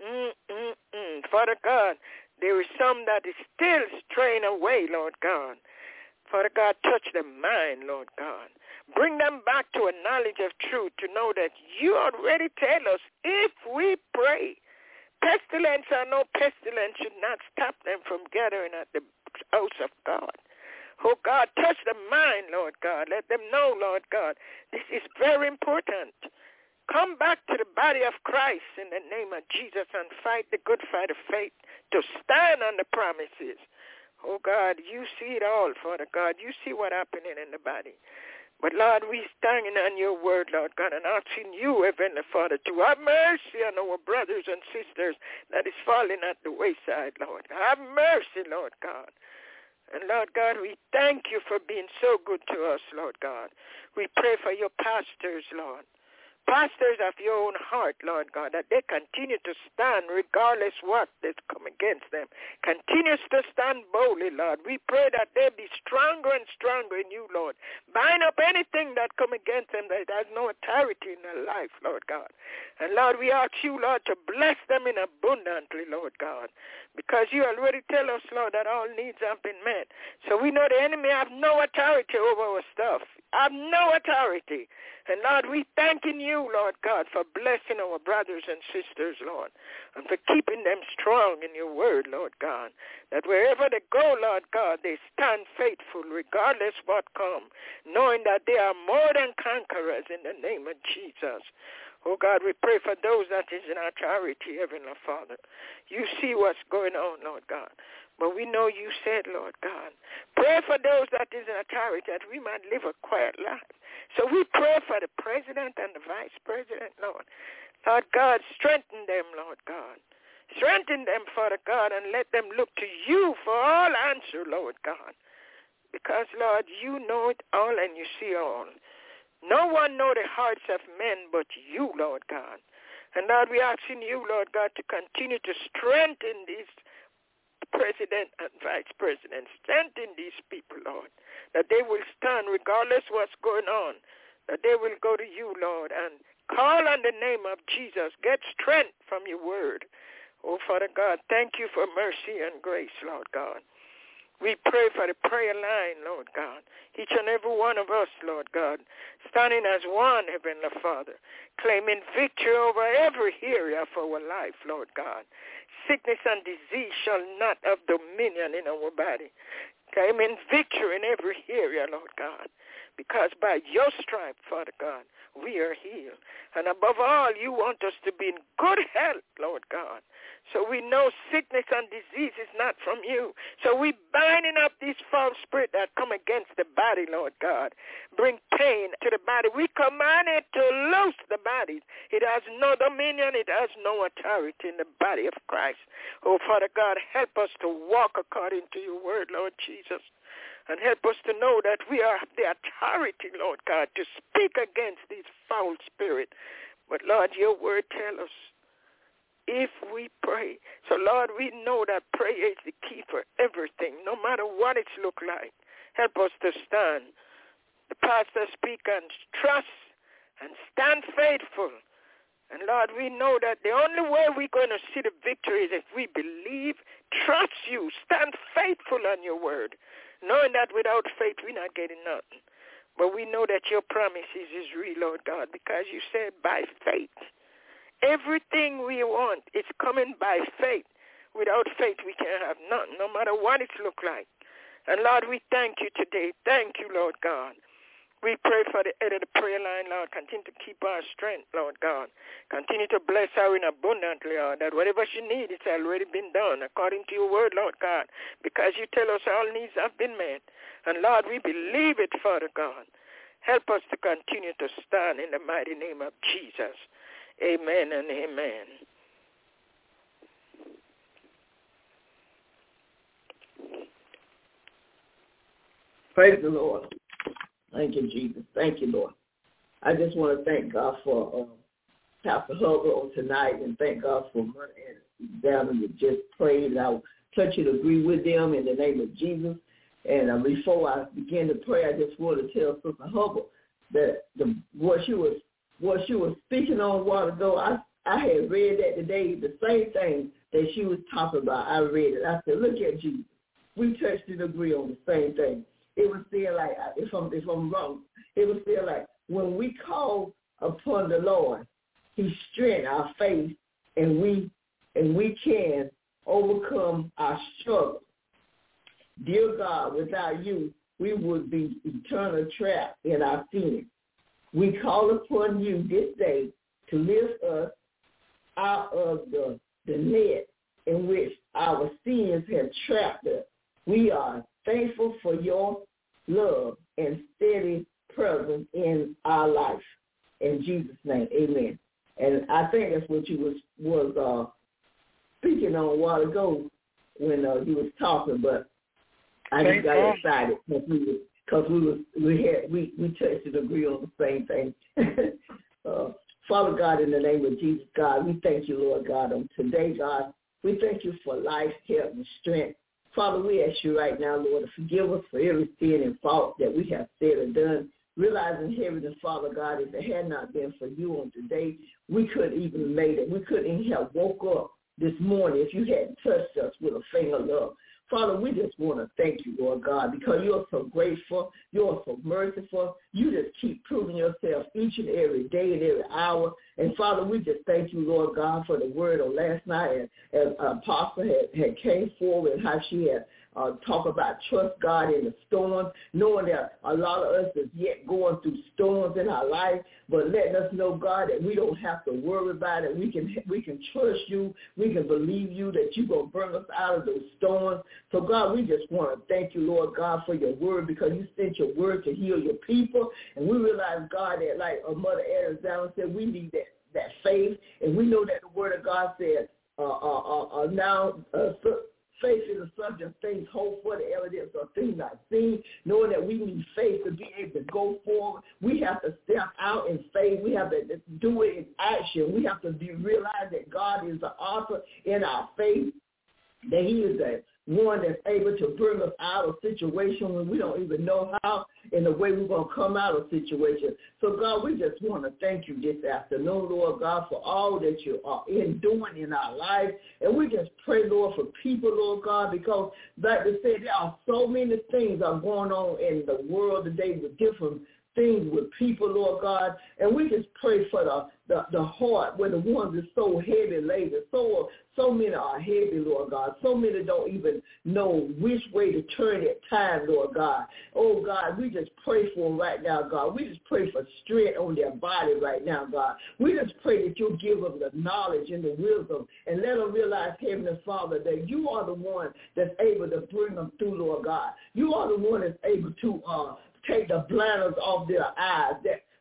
Father God, there is some that is still straying away, Lord God. Father God, touch their mind, Lord God. Bring them back to a knowledge of truth to know that you already tell us if we pray, pestilence or no pestilence should not stop them from gathering at the house of God. Oh, God, touch the mind, Lord God. Let them know, Lord God, this is very important. Come back to the body of Christ in the name of Jesus and fight the good fight of faith to stand on the promises. Oh, God, you see it all, Father God. You see what's happening in the body. But, Lord, we standing on your word, Lord God, and asking you, Heavenly Father, to have mercy on our brothers and sisters that is falling at the wayside, Lord. Have mercy, Lord God. And, Lord God, we thank you for being so good to us, Lord God. We pray for your pastors, Lord. Pastors of your own heart, Lord God, that they continue to stand regardless what that's come against them. Continues to stand boldly, Lord. We pray that they be stronger and stronger in you, Lord. Bind up anything that come against them that has no authority in their life, Lord God. And, Lord, we ask you, Lord, to bless them in abundantly, Lord God, because you already tell us, Lord, that all needs have been met. So we know the enemy have no authority over our stuff. Have no authority. And, Lord, we thanking you, Lord God, for blessing our brothers and sisters, Lord, and for keeping them strong in your word, Lord God, that wherever they go, Lord God, they stand faithful regardless what come, knowing that they are more than conquerors in the name of Jesus. Oh, God, we pray for those that is in authority, Heavenly Father. You see what's going on, Lord God. But we know you said, Lord God, pray for those that is in authority that we might live a quiet life. So we pray for the president and the vice president, Lord. Lord God, strengthen them, Lord God. Strengthen them, Father God, and let them look to you for all answer, Lord God. Because, Lord, you know it all and you see all. No one know the hearts of men but you, Lord God. And, Lord, we asking you, Lord God, to continue to strengthen these president and vice president. Strengthen these people, Lord, that they will stand regardless what's going on, that they will go to you, Lord, and call on the name of Jesus. Get strength from your word. Oh, Father God, thank you for mercy and grace, Lord God. We pray for the prayer line, Lord God. Each and every one of us, Lord God, standing as one, Heavenly Father, claiming victory over every area of our life, Lord God. Sickness and disease shall not have dominion in our body. Claiming victory in every area, Lord God. Because by your stripe, Father God, we are healed. And above all, you want us to be in good health, Lord God. So we know sickness and disease is not from you. So we binding up these false spirits that come against the body, Lord God. Bring pain to the body. We command it to loose the body. It has no dominion. It has no authority in the body of Christ. Oh, Father God, help us to walk according to your word, Lord Jesus. And help us to know that we are the authority, Lord God, to speak against these foul spirits. But, Lord, your word tells us, if we pray. So, Lord, we know that prayer is the key for everything, no matter what it looks like. Help us to stand. The pastor speak and trust and stand faithful. And, Lord, we know that the only way we're going to see the victory is if we believe, trust you, stand faithful on your word, knowing that without faith we're not getting nothing. But we know that your promises is real, Lord God, because you said by faith. Everything we want is coming by faith. Without faith we can't have nothing, no matter what it looks like. And, Lord, we thank you today. Thank you, Lord God. We pray for the head of the prayer line, Lord. Continue to keep our strength, Lord God. Continue to bless her in abundantly, Lord, that whatever she needs, it's already been done according to your word, Lord God, because you tell us all needs have been met. And, Lord, we believe it, Father God. Help us to continue to stand in the mighty name of Jesus. Amen and amen. Praise the Lord. Thank you, Jesus. Thank you, Lord. I just want to thank God for Pastor Hubbard on tonight, and thank God for Mother Anderson that just prayed. And I'll touch and agree with them in the name of Jesus. And before I begin to pray, I just want to tell Sister Hubbard that what she was speaking on a while ago, I had read that today, the same thing that she was talking about. I read it. I said, look at Jesus. We touched and agree on the same thing. It would feel like, if I'm wrong, it would feel like when we call upon the Lord, he strengthens our faith, and we can overcome our struggle. Dear God, without you, we would be eternally trapped in our sin. We call upon you this day to lift us out of the net in which our sins have trapped us. We are thankful for your love and steady presence in our life. In Jesus' name, amen. And I think that's what you was speaking on a while ago when you was talking, but I just got excited because we touched and agree on the same thing. Father God, in the name of Jesus, God, we thank you, Lord God, on today, God. We thank you for life, health, and strength. Father, we ask you right now, Lord, to forgive us for every sin and fault that we have said or done. Realizing, Heavenly Father, God, if it had not been for you on today, we couldn't even made it. We couldn't even have woke up this morning if you hadn't touched us with a finger of love. Father, we just want to thank you, Lord God, because you're so grateful. You're so merciful. You just keep proving yourself each and every day and every hour. And, Father, we just thank you, Lord God, for the word on last night. And Apostle had came forward and how she had talk about trust God in the storm, knowing that a lot of us is yet going through storms in our life, but letting us know, God, that we don't have to worry about it. We can trust you. We can believe you that you're going to bring us out of those storms. So, God, we just want to thank you, Lord God, for your word, because you sent your word to heal your people. And we realize, God, that like Mother Anderson said, we need that faith. And we know that the word of God said, faith is a subject of things hoped for, the evidence of things not seen. Knowing that we need faith to be able to go forward, we have to step out in faith. We have to do it in action. We have to realize that God is the author in our faith, that he is the one that's able to bring us out of situation when we don't even know how and the way we're going to come out of situation. So, God, we just want to thank you this afternoon, Lord God, for all that you are doing in our life. And we just pray, Lord, for people, Lord God, because like they said, there are so many things are going on in the world today with different things with people, Lord God, and we just pray for the heart where the ones are so heavy laden. So many are heavy, Lord God. So many don't even know which way to turn at time, Lord God. Oh, God, we just pray for them right now, God. We just pray for strength on their body right now, God. We just pray that you'll give them the knowledge and the wisdom and let them realize, Heavenly Father, that you are the one that's able to bring them through, Lord God. You are the one that's able to take the blinders off their eyes, that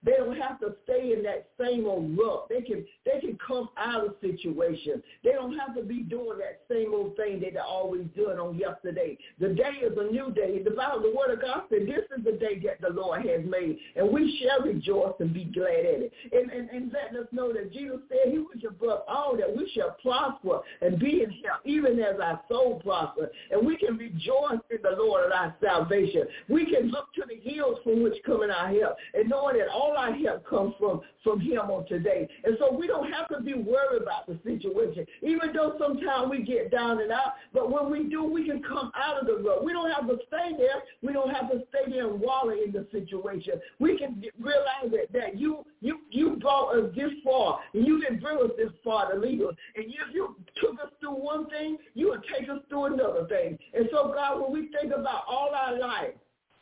They don't have to stay in that same old rut. They can come out of situation. They don't have to be doing that same old thing that they're always doing on yesterday. The day is a new day. The Bible, the Word of God said, this is the day that the Lord has made, and we shall rejoice and be glad in it. And letting us know that Jesus said he was above all, that we shall prosper and be in health, even as our soul prosper. And we can rejoice in the Lord of our salvation. We can look to the hills from which cometh our help, and knowing that all our help comes from him on today. And so we don't have to be worried about the situation, even though sometimes we get down and out. But when we do, we can come out of the road. We don't have to stay there. We don't have to stay there and wallow in the situation. We can realize that you brought us this far, and you didn't bring us this far to leave us. And if you took us through one thing, you will take us through another thing. And so, God, when we think about all our lives,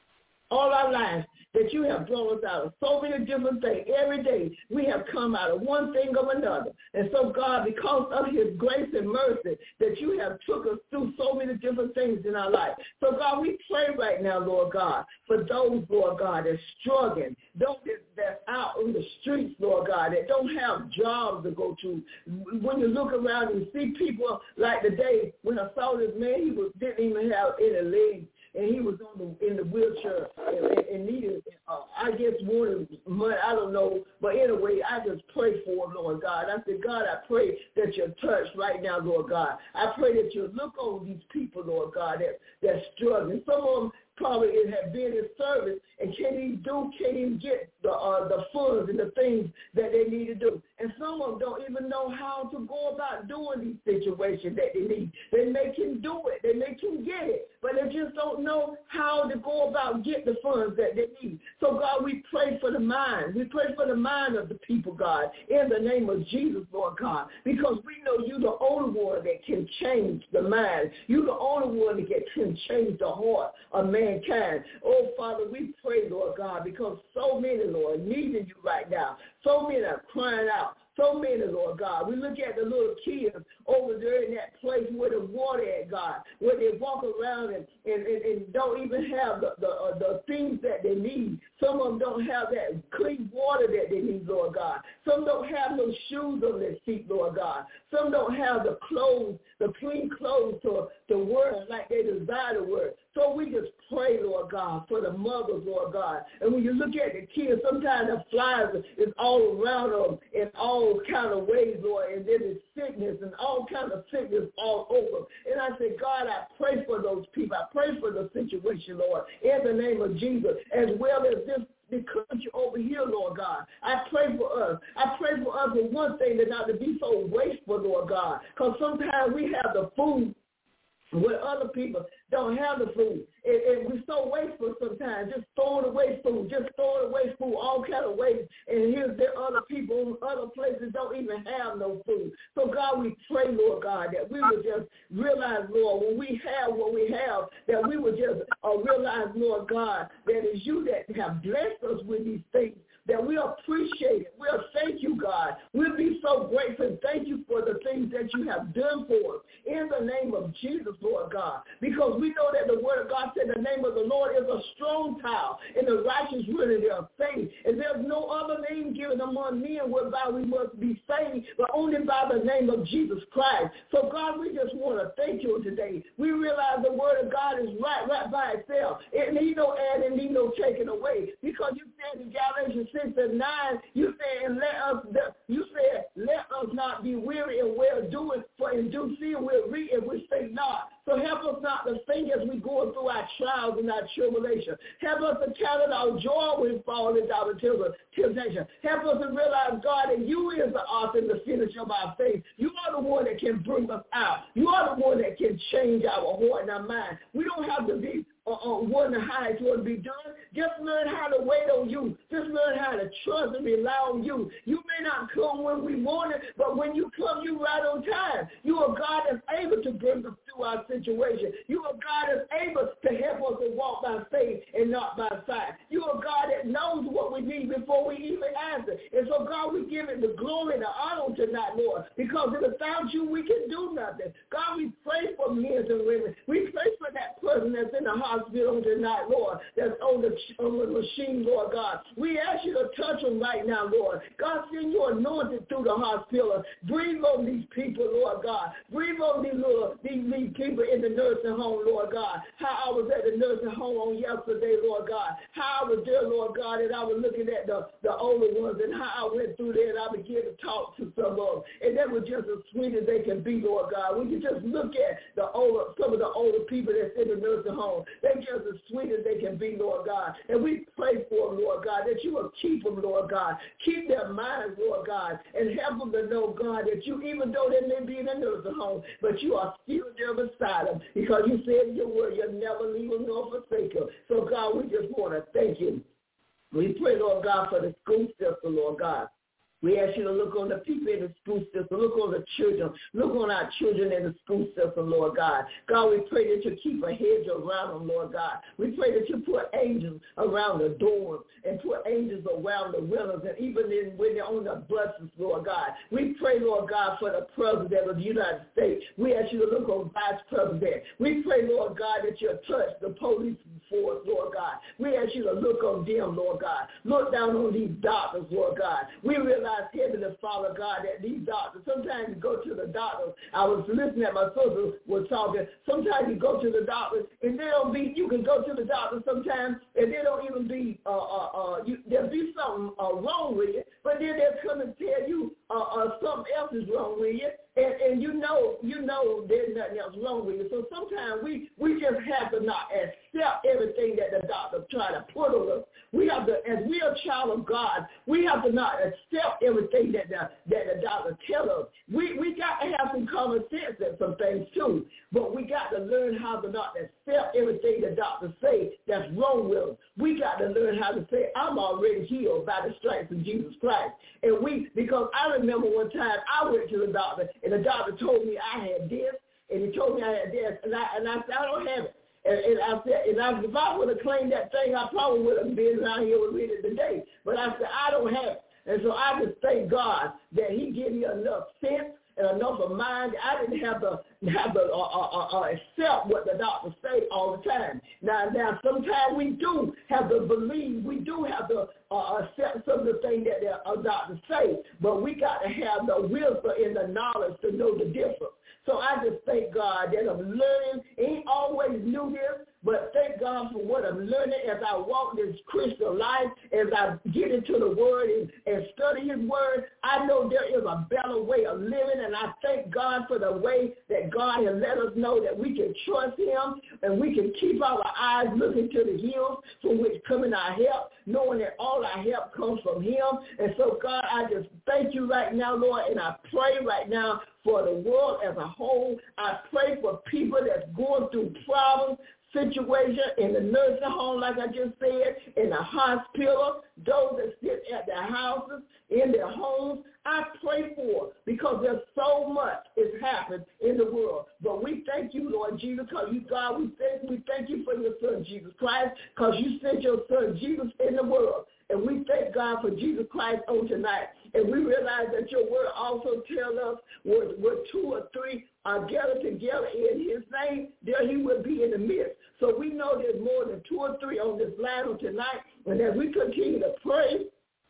that you have brought us out of so many different things. Every day we have come out of one thing or another. And so, God, because of his grace and mercy, that you have took us through so many different things in our life. So, God, we pray right now, Lord God, for those, Lord God, that's struggling, those that's out on the streets, Lord God, that don't have jobs to go to. When you look around and see people like today, when I saw this man, he didn't even have any legs. And he was in the wheelchair and needed, I guess, water, mud, I don't know. But anyway, I just pray for him, Lord God. I said, God, I pray that you're touched right now, Lord God. I pray that you look over these people, Lord God, that's struggling. Some of them probably have been in service and can't even get the funds and the things that they need to do. And some of them don't even know how to go about doing these situations that they need. They may can do it. They may can get it, but they just don't know how to go about get the funds that they need. So, God, we pray for the mind. We pray for the mind of the people, God, in the name of Jesus, Lord God, because we know you're the only one that can change the mind. You're the only one that can change the heart of mankind. Oh, Father, we pray, Lord God, because so many, Lord, needing you right now. So many are crying out. So many, Lord God. We look at the little kids over there in that place where the water at, God, where they walk around and don't even have the things that they need. Some of them don't have that clean water that they need, Lord God. Some don't have no shoes on their feet, Lord God. Some don't have the clothes, the clean clothes to wear like they desire to wear. So we just pray, Lord God, for the mothers, Lord God. And when you look at the kids, sometimes the flies is all around them in all kind of ways, Lord, and then it's sickness and all kind of sickness all over. And I say, God, I pray for those people. I pray for the situation, Lord, in the name of Jesus, as well as the country over here, Lord God. I pray for us. I pray for us for one thing, that not to be so wasteful, Lord God, because sometimes we have the food where other people don't have the food. And we're so wasteful sometimes, just throwing away food, all kind of ways. And here's there other people in other places don't even have no food. So, God, we pray, Lord God, that we would just realize, Lord, when we have what we have, that we would just realize, Lord God, that it's you that have blessed us with these things, that we appreciate it. We'll thank you, God. We'll be so grateful. Thank you for the things that you have done for us in the name of Jesus, Lord God, because we know that the Word of God said the name of the Lord is a strong tower, and the righteous run in their faith. And there's no other name given among men whereby we must be saved, but only by the name of Jesus Christ. So, God, we just want to thank you today. We realize the Word of God is right by itself. It need no add and need no taking away, because you said in Galatians 6:9, you said, let us not be weary in well-doing, for in due season we'll reap if we faint not. So help us not to think as we go through our trials and our tribulation. Help us to count it our joy when we fall into our temptation. Help us to realize, God, that you is the author and the finisher of our faith. You are the one that can bring us out. You are the one that can change our heart and our mind. We don't have to be wondering how it's going to be done. Just learn how to wait on you. Just learn how to trust and rely on you. You may not come when we want it, but when you come, you right on time. You are God that's able to bring us through through our situation. You are God that's able to help us to walk by faith and not by sight. You are God that knows what we need before we even ask it. And so, God, we give it the glory and the honor tonight, Lord, because without you, we can do nothing. God, we pray for men and women. We pray for that person that's in the hospital tonight, Lord, that's on the machine, Lord God. We ask you to touch them right now, Lord. God, send your anointing through the hospital. Breathe on these people, Lord God. Breathe on these people in the nursing home, Lord God. How I was at the nursing home on yesterday, Lord God. How I was there, Lord God, and I was looking at the older ones and how I went through there and I began to talk to some of them. And that was just as sweet as they can be, Lord God. When you just look at some of the older people that's in the nursing home, they're just as sweet as they can be, Lord God. And we pray for them, Lord God, that you will keep them, Lord God. Keep their minds, Lord God, and help them to know, God, that you, even though they may be in a nursing home, but you are still there beside them because you said in your word, you'll never leave them nor forsake them. So, God, we just want to thank you. We pray, Lord God, for the school system, Lord God. We ask you to look on the people in the school system, look on the children, look on our children in the school system, Lord God. God, we pray that you keep a hedge around them, Lord God. We pray that you put angels around the doors and put angels around the windows and even when they're on the buses, Lord God. We pray, Lord God, for the President of the United States. We ask you to look on Vice President. We pray, Lord God, that you'll touch the police force, Lord God. We ask you to look on them, Lord God. Look down on these doctors, Lord God. We realize, Heavenly Father, God, that these doctors, sometimes you go to the doctor. I was listening at my sister was talking. Sometimes you go to the doctor and they don't be, you can go to the doctor sometimes and they don't even be, there'll be something wrong with you, but then they'll come and tell you something else is wrong with you. And you know there's nothing else wrong with you. So sometimes we just have to not accept everything that the doctor try to put on us. We have to, as we are a child of God, we have to not accept everything that the doctor tell us. We got to have some common sense and some things too. But we got to learn how to not accept everything the doctor say that's wrong with us. We got to learn how to say, I'm already healed by the stripes of Jesus Christ. And because I remember one time I went to the doctor and the doctor told me I had this and he told me I had this and I said, I don't have it. And I said, if I would have claimed that thing, I probably would have been around here with it today. But I said, I don't have it. And so I just thank God that he gave me enough sense and enough of mind. I didn't have to accept what the doctors say all the time. Now sometimes we do have to believe, we do have to accept some of the things that the doctors say, but we got to have the wisdom and the knowledge to know the difference. So I just thank God that I'm learning. Ain't always knew this, but thank God for what I'm learning as I walk this Christian life, as I get into the Word and study His Word. I know there is a better way of living, and I thank God for the way that God has let us know that we can trust Him and we can keep our eyes looking to the hills from which coming our help, knowing that all our help comes from Him. And so, God, I just thank you right now, Lord, and I pray right now for the world as a whole. I pray for people that's going through problems, situation in the nursing home, like I just said, in the hospital, those that sit at their houses, in their homes. I pray for because there's so much is happening in the world. But we thank you, Lord Jesus, because you, God, we thank you for your Son, Jesus Christ, because you sent your Son, Jesus, in the world. And we thank God for Jesus Christ on tonight. And we realize that your word also tells us where two or three are gathered together in his name, there he will be in the midst. So we know there's more than two or three on this line on tonight. And as we continue to pray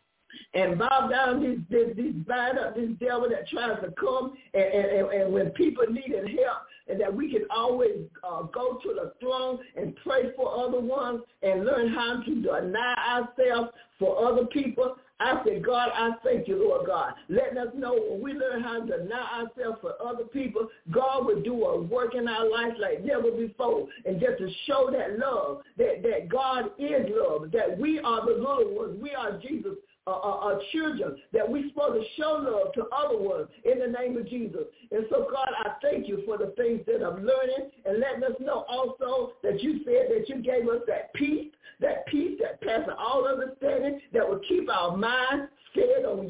and bow down bind up this devil that tries to come, and when people needed help, and that we can always go to the throne and pray for other ones and learn how to deny ourselves for other people. I say, God, I thank you, Lord God. Letting us know when we learn how to deny ourselves for other people, God will do a work in our life like never before. And just to show that love, that God is love, that we are the little ones. We are Jesus' children, that we're supposed to show love to other ones in the name of Jesus. And so, God, I thank you for the things that I'm learning and letting us know also that you said that you gave us that peace that passes all understanding, that will keep our minds stayed on you,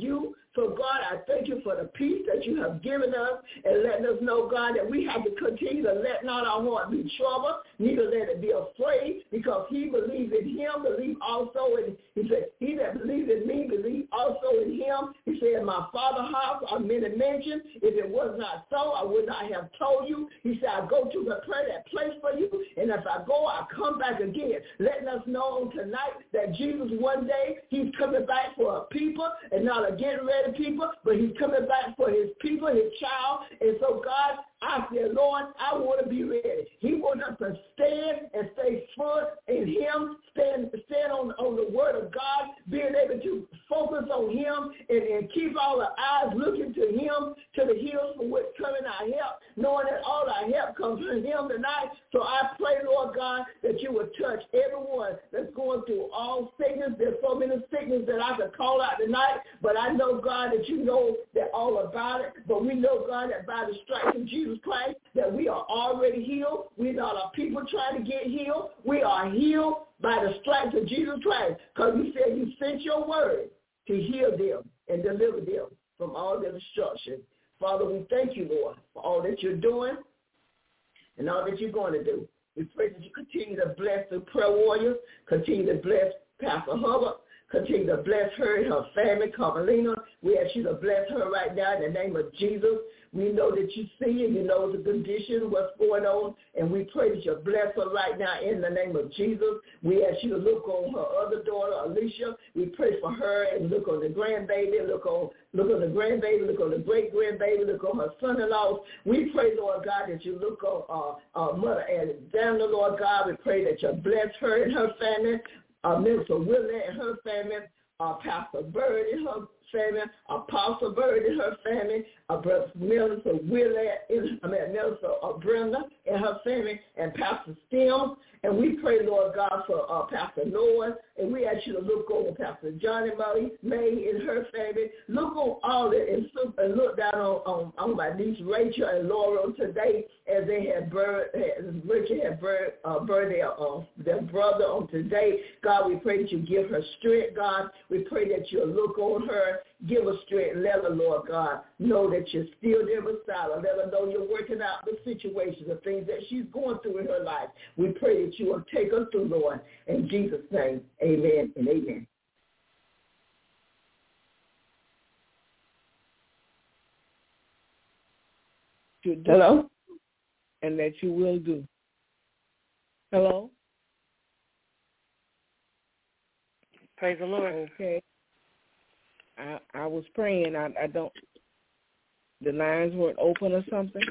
So, God, I thank you for the peace that you have given us and letting us know, God, that we have to continue to let not our heart be troubled, neither let it be afraid, because he believes in him, believe also in, he said, he that believes in me, believe also in him. He said, in my Father's house are many mansions. If it was not so, I would not have told you. He said, I go to prepare that place for you, and if I go, I come back again, letting us know tonight that Jesus one day, he's coming back for a people, and not a getting ready people, but he's coming back for his people, his child. And so, God, I said, Lord, I want to be ready. He wants us to stand and stay put in him, stand on the word of God, being able to focus on him and keep all our eyes looking to him, to the hills from which coming our help, knowing that all our help comes from him tonight. So I pray, Lord God, that you would touch everyone that's going through all sickness. There's so many sickness that I could call out tonight, but I know, God, that you know that all about it. But we know, God, that by the stripes of Jesus Christ, that we are already healed. We're not a people trying to get healed. We are healed by the stripes of Jesus Christ, because you said you sent your word to heal them and deliver them from all their destruction. Father, we thank you, Lord, for all that you're doing and all that you're going to do. We pray that you continue to bless the prayer warriors, continue to bless Pastor Hubbard, continue to bless her and her family, Carmelina. We ask you to bless her right now in the name of Jesus. We know that you see and you know the condition, what's going on, and we pray that you bless her right now in the name of Jesus. We ask you to look on her other daughter, Alicia. We pray for her and look on the grandbaby, look on the grandbaby, look on the great-grandbaby, look on her son-in-law. We pray, Lord God, that you look on Mother Alexander, Lord God. We pray that you bless her and her family, Minister Willett and her family, Pastor Bird and her family, Apostle Bird and her family, Minister Willett, Minister Brenda and her family, and Pastor Stem. And we pray, Lord God, for Pastor Noah, and we ask you to look over Pastor Johnny May and her family. Look on all that and look down on my niece Rachel and Laura today as they had Rachel had burned their brother on today. God, we pray that you give her strength, God. We pray that you'll look on her, give her strength, let her, Lord God, know that you're still there beside her. Let her know you're working out the situations, the things that she's going through in her life. We pray that you will take her through, Lord. In Jesus' name, amen and amen. Hello? And that you will do. Hello? Praise the Lord. Okay. I was praying. I don't. The lines weren't open or something.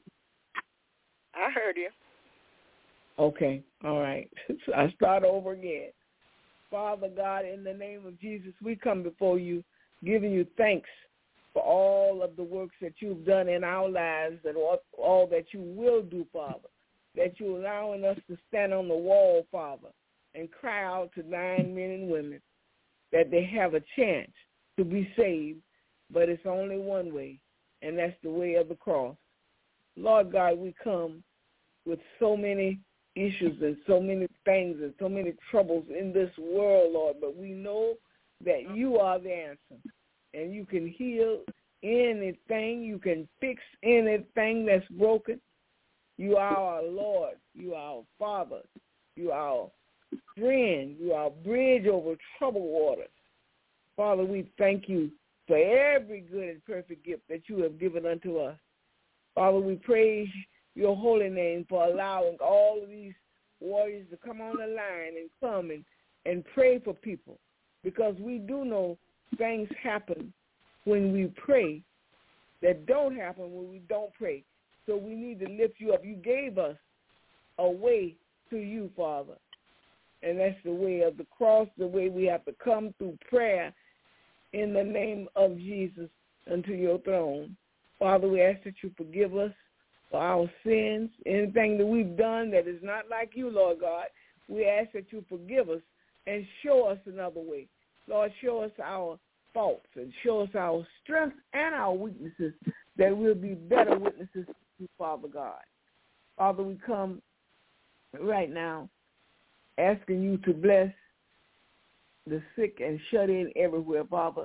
I heard you. Okay. All right. So I start over again. Father God, in the name of Jesus, we come before you, giving you thanks for all of the works that you've done in our lives and all that you will do, Father, that you're allowing us to stand on the wall, Father, and cry out to 9 men and women that they have a chance to be saved, but it's only one way, and that's the way of the cross. Lord God, we come with so many issues and so many things and so many troubles in this world, Lord, but we know that you are the answer, and you can heal anything. You can fix anything that's broken. You are our Lord. You are our Father. You are our friend. You are a bridge over troubled waters. Father, we thank you for every good and perfect gift that you have given unto us. Father, we praise your holy name for allowing all of these warriors to come on the line and come and pray for people, because we do know things happen when we pray that don't happen when we don't pray. So we need to lift you up. You gave us a way to you, Father, and that's the way of the cross, the way we have to come through prayer in the name of Jesus unto your throne. Father, we ask that you forgive us for our sins, anything that we've done that is not like you, Lord God. We ask that you forgive us and show us another way. Lord, show us our faults and show us our strengths and our weaknesses, that we'll be better witnesses to you, Father God. Father, we come right now asking you to bless the sick and shut in everywhere, Father.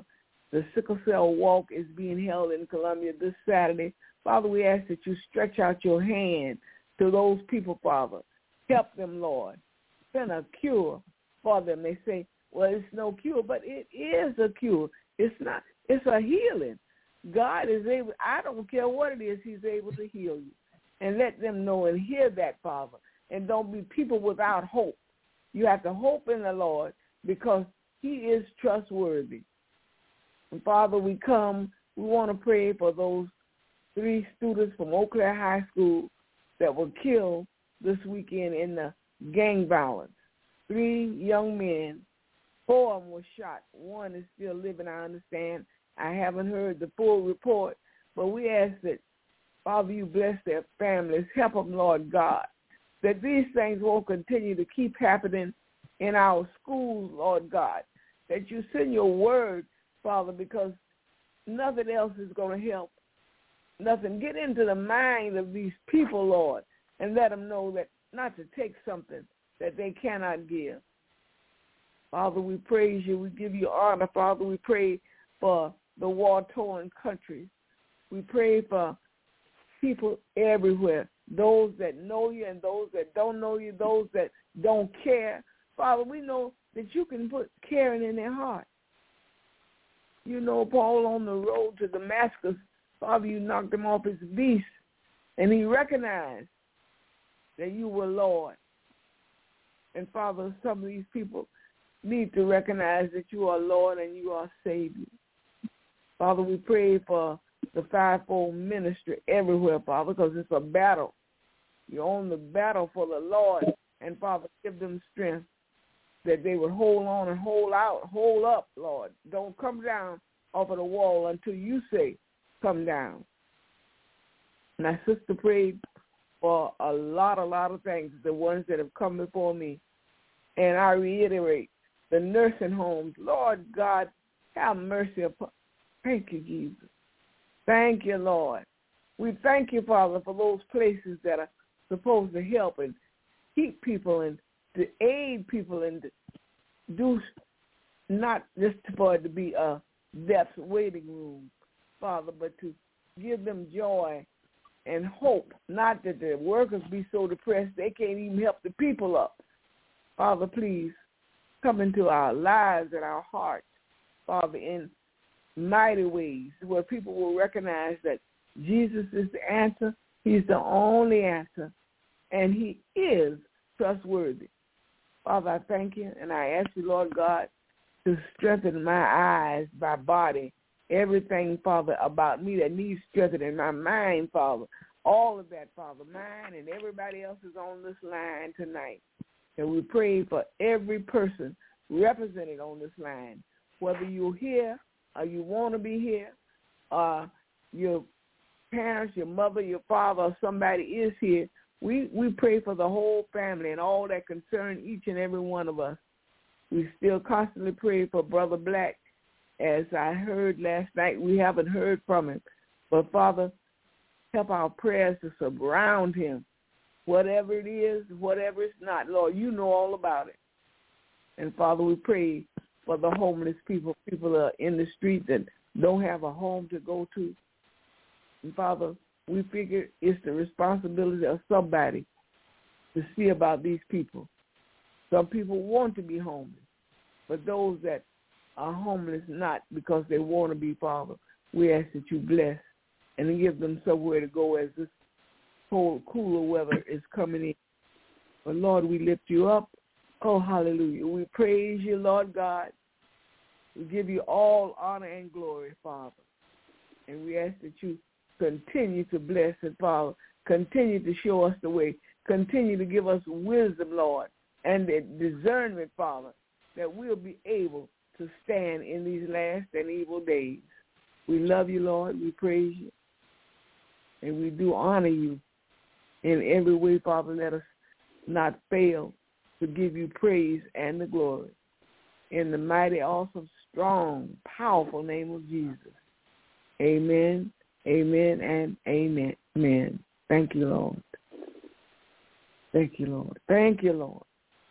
The sickle cell walk is being held in Columbia this Saturday. Father, we ask that you stretch out your hand to those people, Father. Help them, Lord. Send a cure for them. They say, well, it's no cure, but it is a cure. It's not. It's a healing. God is able. I don't care what it is. He's able to heal you. And let them know and hear that, Father. And don't be people without hope. You have to hope in the Lord because he is trustworthy. And, Father, we want to pray for those 3 students from Eau Claire High School that were killed this weekend in the gang violence. 3 young men, 4 of them were shot. 1 is still living, I understand. I haven't heard the full report, but we ask that, Father, you bless their families. Help them, Lord God, that these things won't continue to keep happening in our schools, Lord God, that you send your word, Father, because nothing else is going to help. Nothing. Get into the mind of these people, Lord, and let them know that not to take something that they cannot give. Father, we praise you. We give you honor. Father, we pray for the war-torn countries. We pray for people everywhere, those that know you and those that don't know you, those that don't care. Father, we know that you can put caring in their heart. You know, Paul on the road to Damascus, Father, you knocked him off his beast, and he recognized that you were Lord. And, Father, some of these people need to recognize that you are Lord and you are Savior. Father, we pray for the fivefold ministry everywhere, Father, because it's a battle. You're on the battle for the Lord, and, Father, give them strength that they would hold on and hold out, hold up, Lord. Don't come down off of the wall until you say, come down. My sister prayed for a lot of things, the ones that have come before me. And I reiterate, the nursing homes, Lord God, have mercy upon. Thank you, Jesus. Thank you, Lord. We thank you, Father, for those places that are supposed to help and keep people and to aid people and to do not just for it to be a death's waiting room, Father, but to give them joy and hope, not that the workers be so depressed they can't even help the people up. Father, please come into our lives and our hearts, Father, in mighty ways where people will recognize that Jesus is the answer. He's the only answer, and he is trustworthy. Father, I thank you, and I ask you, Lord God, to strengthen my eyes, my body, everything, Father, about me that needs strengthening, my mind, Father, all of that, Father, mine and everybody else is on this line tonight. And we pray for every person represented on this line, whether you're here or you want to be here, your parents, your mother, your father, or somebody is here. We pray for the whole family and all that concern each and every one of us. We still constantly pray for Brother Black. As I heard last night, we haven't heard from him. But, Father, help our prayers to surround him. Whatever it is, whatever it's not, Lord, you know all about it. And, Father, we pray for the homeless people that are in the street that don't have a home to go to. And, Father, we figure it's the responsibility of somebody to see about these people. Some people want to be homeless, but those that are homeless not because they want to be, Father, we ask that you bless and give them somewhere to go as this cold, cooler weather is coming in. But, Lord, we lift you up. Oh, hallelujah. We praise you, Lord God. We give you all honor and glory, Father. And we ask that you continue to bless and, Father, continue to show us the way, continue to give us wisdom, Lord, and the discernment, Father, that we'll be able to stand in these last and evil days. We love you, Lord. We praise you. And we do honor you in every way, Father. Let us not fail to give you praise and the glory. In the mighty, awesome, strong, powerful name of Jesus. Amen, amen, and amen. Amen. Thank you, Lord. Thank you, Lord. Thank you,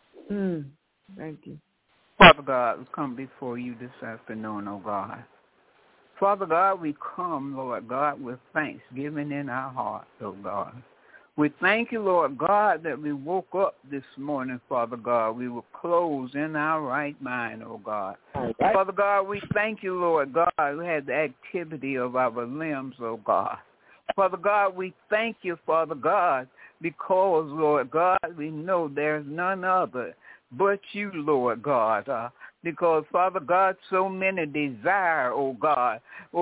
Lord. Thank you. Father God, we come before you this afternoon, oh God. Father God, we come, Lord God, with thanksgiving in our hearts, oh God. We thank you, Lord God, that we woke up this morning, Father God. We were clothed in our right mind, oh God. Right. Father God, we thank you, Lord God, we had the activity of our limbs, oh God. Father God, we thank you, Father God, because, Lord God, we know there's none other but you, Lord God. Because, Father God, so many desire, oh God,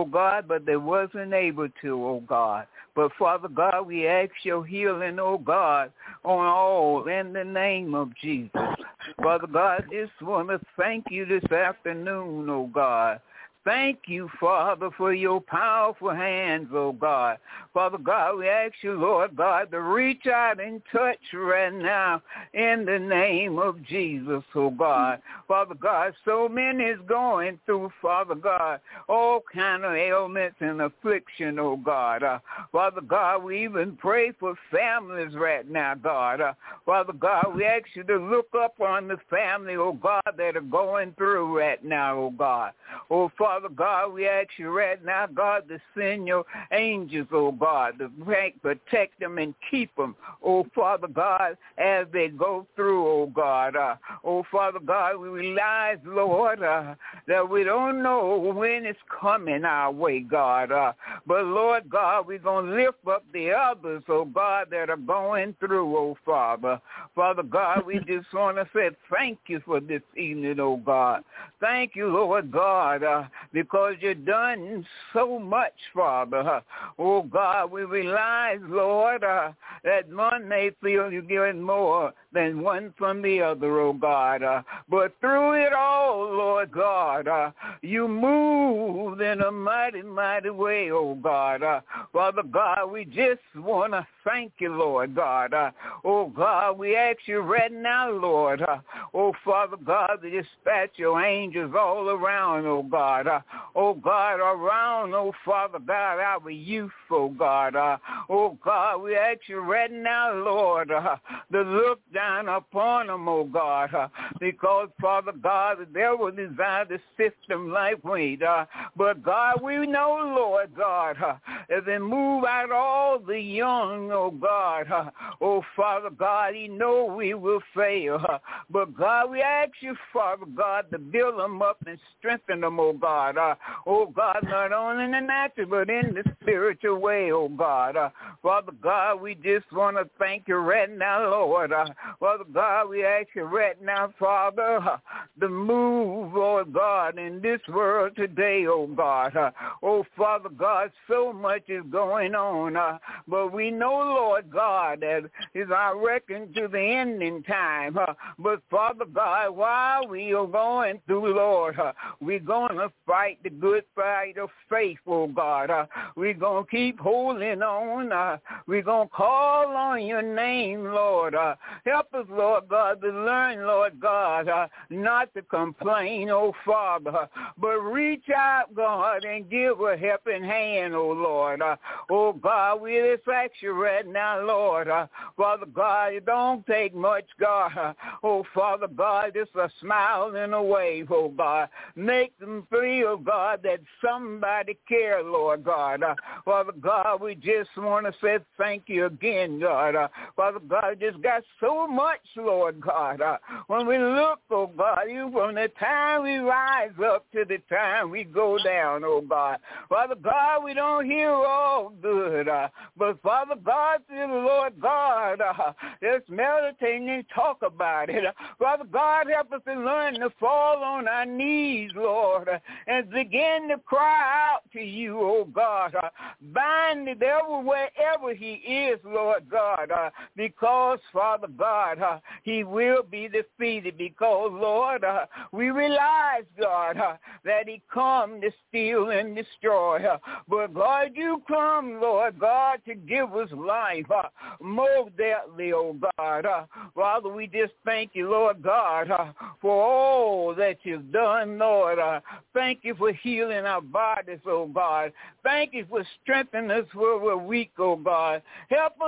but they wasn't able to, oh God. But, Father God, we ask your healing, oh God, on all in the name of Jesus. Father God, just want to thank you this afternoon, oh God. Thank you, Father, for your powerful hands, oh God. Father God, we ask you, Lord God, to reach out and touch right now in the name of Jesus, oh God. Father God, so many is going through, Father God, all kind of ailments and affliction, oh God. Father God, we even pray for families right now, God. Father God, we ask you to look up on the family, oh God, that are going through right now, oh God. Oh, Father God, we ask you right now, God, to send your angels, oh God, to protect them and keep them, oh Father God, as they go through, oh God. Oh Father God, we realize, Lord, that we don't know when it's coming our way, God. But Lord God, we're going to lift up the others, oh God, that are going through, oh Father. Father God, we just want to say thank you for this evening, oh God. Thank you, Lord God, because you've done so much, Father. Oh God, we realize, Lord, that one may feel you're giving more than one from the other, oh God. But through it all, Lord God, you moved in a mighty, mighty way, oh God. Father God, we just want to thank you, Lord God. Oh God, we ask you right now, Lord. Oh Father God, to dispatch your angels all around, oh God. Oh God, around, oh Father God, our youth, oh God. Oh God, we ask you right now, Lord, to look down upon them, oh God, because Father God, the devil designed to sift them like wheat. But God, we know, Lord God, as they move out all the young, oh God, oh Father God, you know we will fail. But God, we ask you, Father God, to build them up and strengthen them, oh God. Oh God, not only in the natural, but in the spiritual way, oh God. Father God, we just want to thank you right now, Lord. Father God, we ask you right now, Father, to move, Lord God, in this world today, oh God. Oh Father God, so much is going on, but we know, Lord God, that is, I reckon, to the ending time. But Father God, while we are going through, Lord, we're going to fight the good fight of faith, oh God. We're going to keep holding on. We're going to call on your name, Lord. Help us, Lord God, to learn, Lord God, not to complain, oh Father, but reach out, God, and give a helping hand, oh Lord. Oh God, we just ask you right now, Lord. Father God, it don't take much, God. Oh Father God, just a smile and a wave, oh God. Make them feel, God, that somebody care, Lord God. Father God, we just want to say thank you again, God. Father God, just got so much, Lord God. When we look, oh God, you from the time we rise up to the time we go down, oh God. Father God, we don't hear all good, but Father God, dear Lord God, just meditating and talk about it. Father God, help us to learn to fall on our knees, Lord, and begin to cry out to you, oh God. Bind the devil wherever he is, Lord God, because, Father God, he will be defeated because, Lord, we realize, God, that he come to steal and destroy. But, God, you come, Lord God, to give us life more deadly, oh God. Father, we just thank you, Lord God, for all that you've done, Lord. Thank you for healing our bodies, oh God. Thank you for strengthening us where we're weak, oh God. Help us,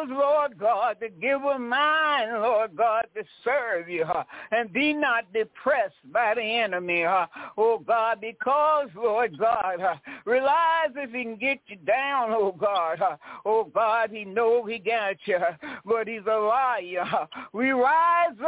Lord God, to give a mind, Lord God, to serve you, and be not depressed by the enemy, oh God, because, Lord God, realize if he can get you down, oh God, he know he got you, but he's a liar. We rise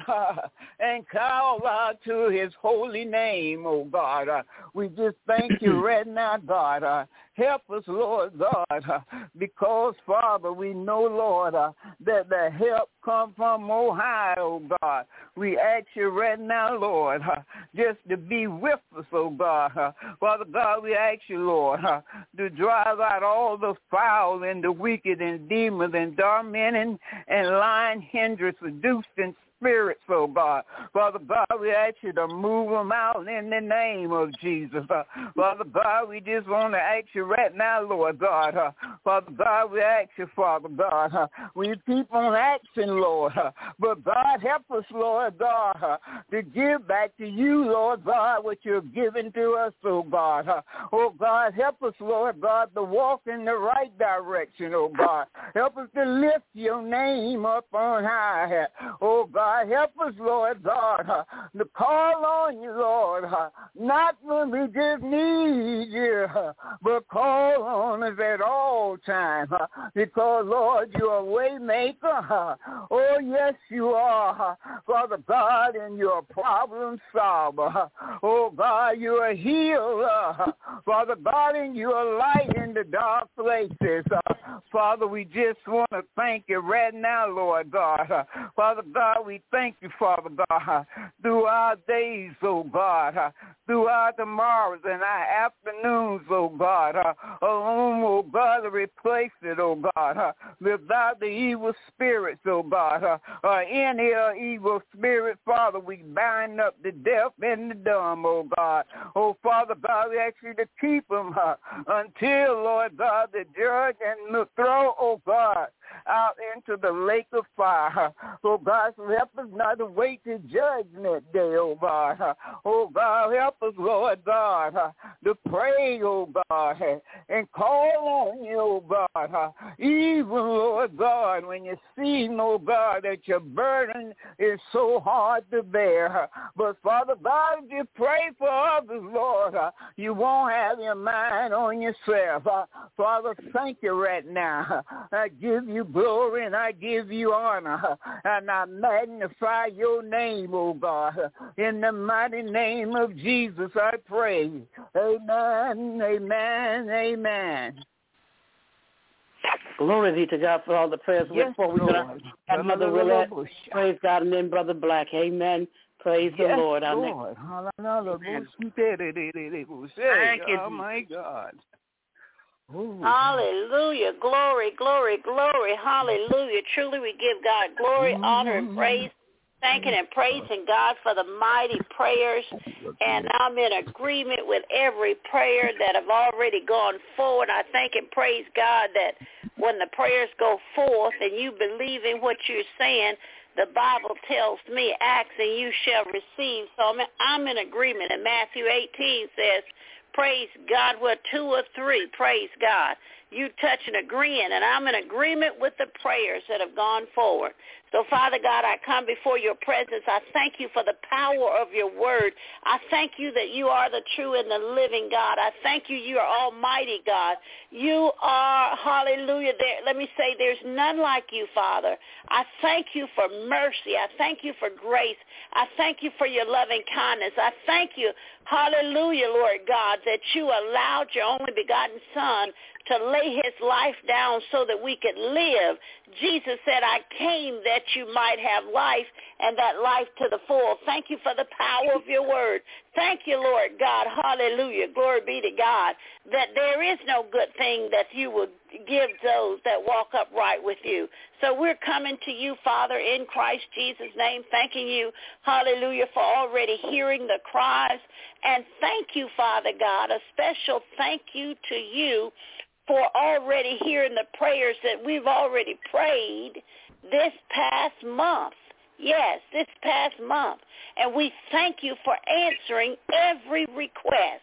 up and call out to his holy name, oh God. We just thank you right now, God. Help us, Lord God, because, Father, we know, Lord, that the help comes from on high, oh God. We ask you right now, Lord, just to be with us, oh God. Father God, we ask you, Lord, to drive out all the foul and the wicked and demons and dark men and lying, hindrance, seducing spirits, oh God. Father God, we ask you to move them out in the name of Jesus. Father God, we just want to ask you right now, Lord God. Father God, we ask you, Father God. We keep on asking, Lord. But God, help us, Lord God, to give back to you, Lord God, what you're giving to us, oh God. Oh God, help us, Lord God, to walk in the right direction, oh God. Help us to lift your name up on high. Oh God, help us, Lord God, to call on you, Lord, not when we just need you, but call on us at all times, because, Lord, you're a way maker. Oh, yes, you are, Father God, and you're a problem solver. Oh, God, you're a healer, Father God, and you're a light in the dark places. Father, we just want to thank you right now, Lord God. Father God, we thank you, Father God, through our days, oh God, through our tomorrows and our afternoons, oh God, alone, oh God, to replace it, oh God, without the evil spirits, oh God, any evil spirit, Father, we bind up the deaf and the dumb, oh God. Oh, Father God, we ask you to keep them until, Lord God, the judge and throw, oh God, out into the lake of fire. Oh, God, so help us not to wait to judgment day, oh, God. Oh, God, help us, Lord God, to pray, oh, God, and call on you, oh, God. Even, Lord God, when you see, oh, God, that your burden is so hard to bear. But, Father God, if you pray for others, Lord, you won't have your mind on yourself. Father, thank you right now. I give you glory and I give you honor, and I magnify your name, oh God. In the mighty name of Jesus, I pray. Amen, amen, amen. Glory be to God for all the prayers. Yes, before we go to have Mother Willette, praise God, and then Brother Black. Amen. Praise the Lord. Lord. Amen. Thank you, oh, my God. Ooh. Hallelujah. Glory, glory, glory. Hallelujah. Truly we give God glory, honor, and praise. Thanking and praising God for the mighty prayers. And I'm in agreement with every prayer that have already gone forward. I thank and praise God that when the prayers go forth and you believe in what you're saying, the Bible tells me, ask and you shall receive. So I'm in agreement. And Matthew 18 says, praise God where two or three, praise God. You touch and agreeing, and I'm in agreement with the prayers that have gone forward. So, Father God, I come before your presence. I thank you for the power of your word. I thank you that you are the true and the living God. I thank you, you are almighty God. You are, hallelujah, let me say there's none like you, Father. I thank you for mercy. I thank you for grace. I thank you for your loving kindness. I thank you, hallelujah, Lord God, that you allowed your only begotten Son to lay his life down so that we could live. Jesus said, I came that you might have life and that life to the full. Thank you for the power of your word. Thank you, Lord God. Hallelujah. Glory be to God, that there is no good thing that you will give those that walk upright with you. So we're coming to you, Father, in Christ Jesus' name, thanking you, hallelujah, for already hearing the cries. And thank you, Father God, a special thank you to you for already hearing the prayers that we've already prayed this past month. Yes, this past month. And we thank you for answering every request.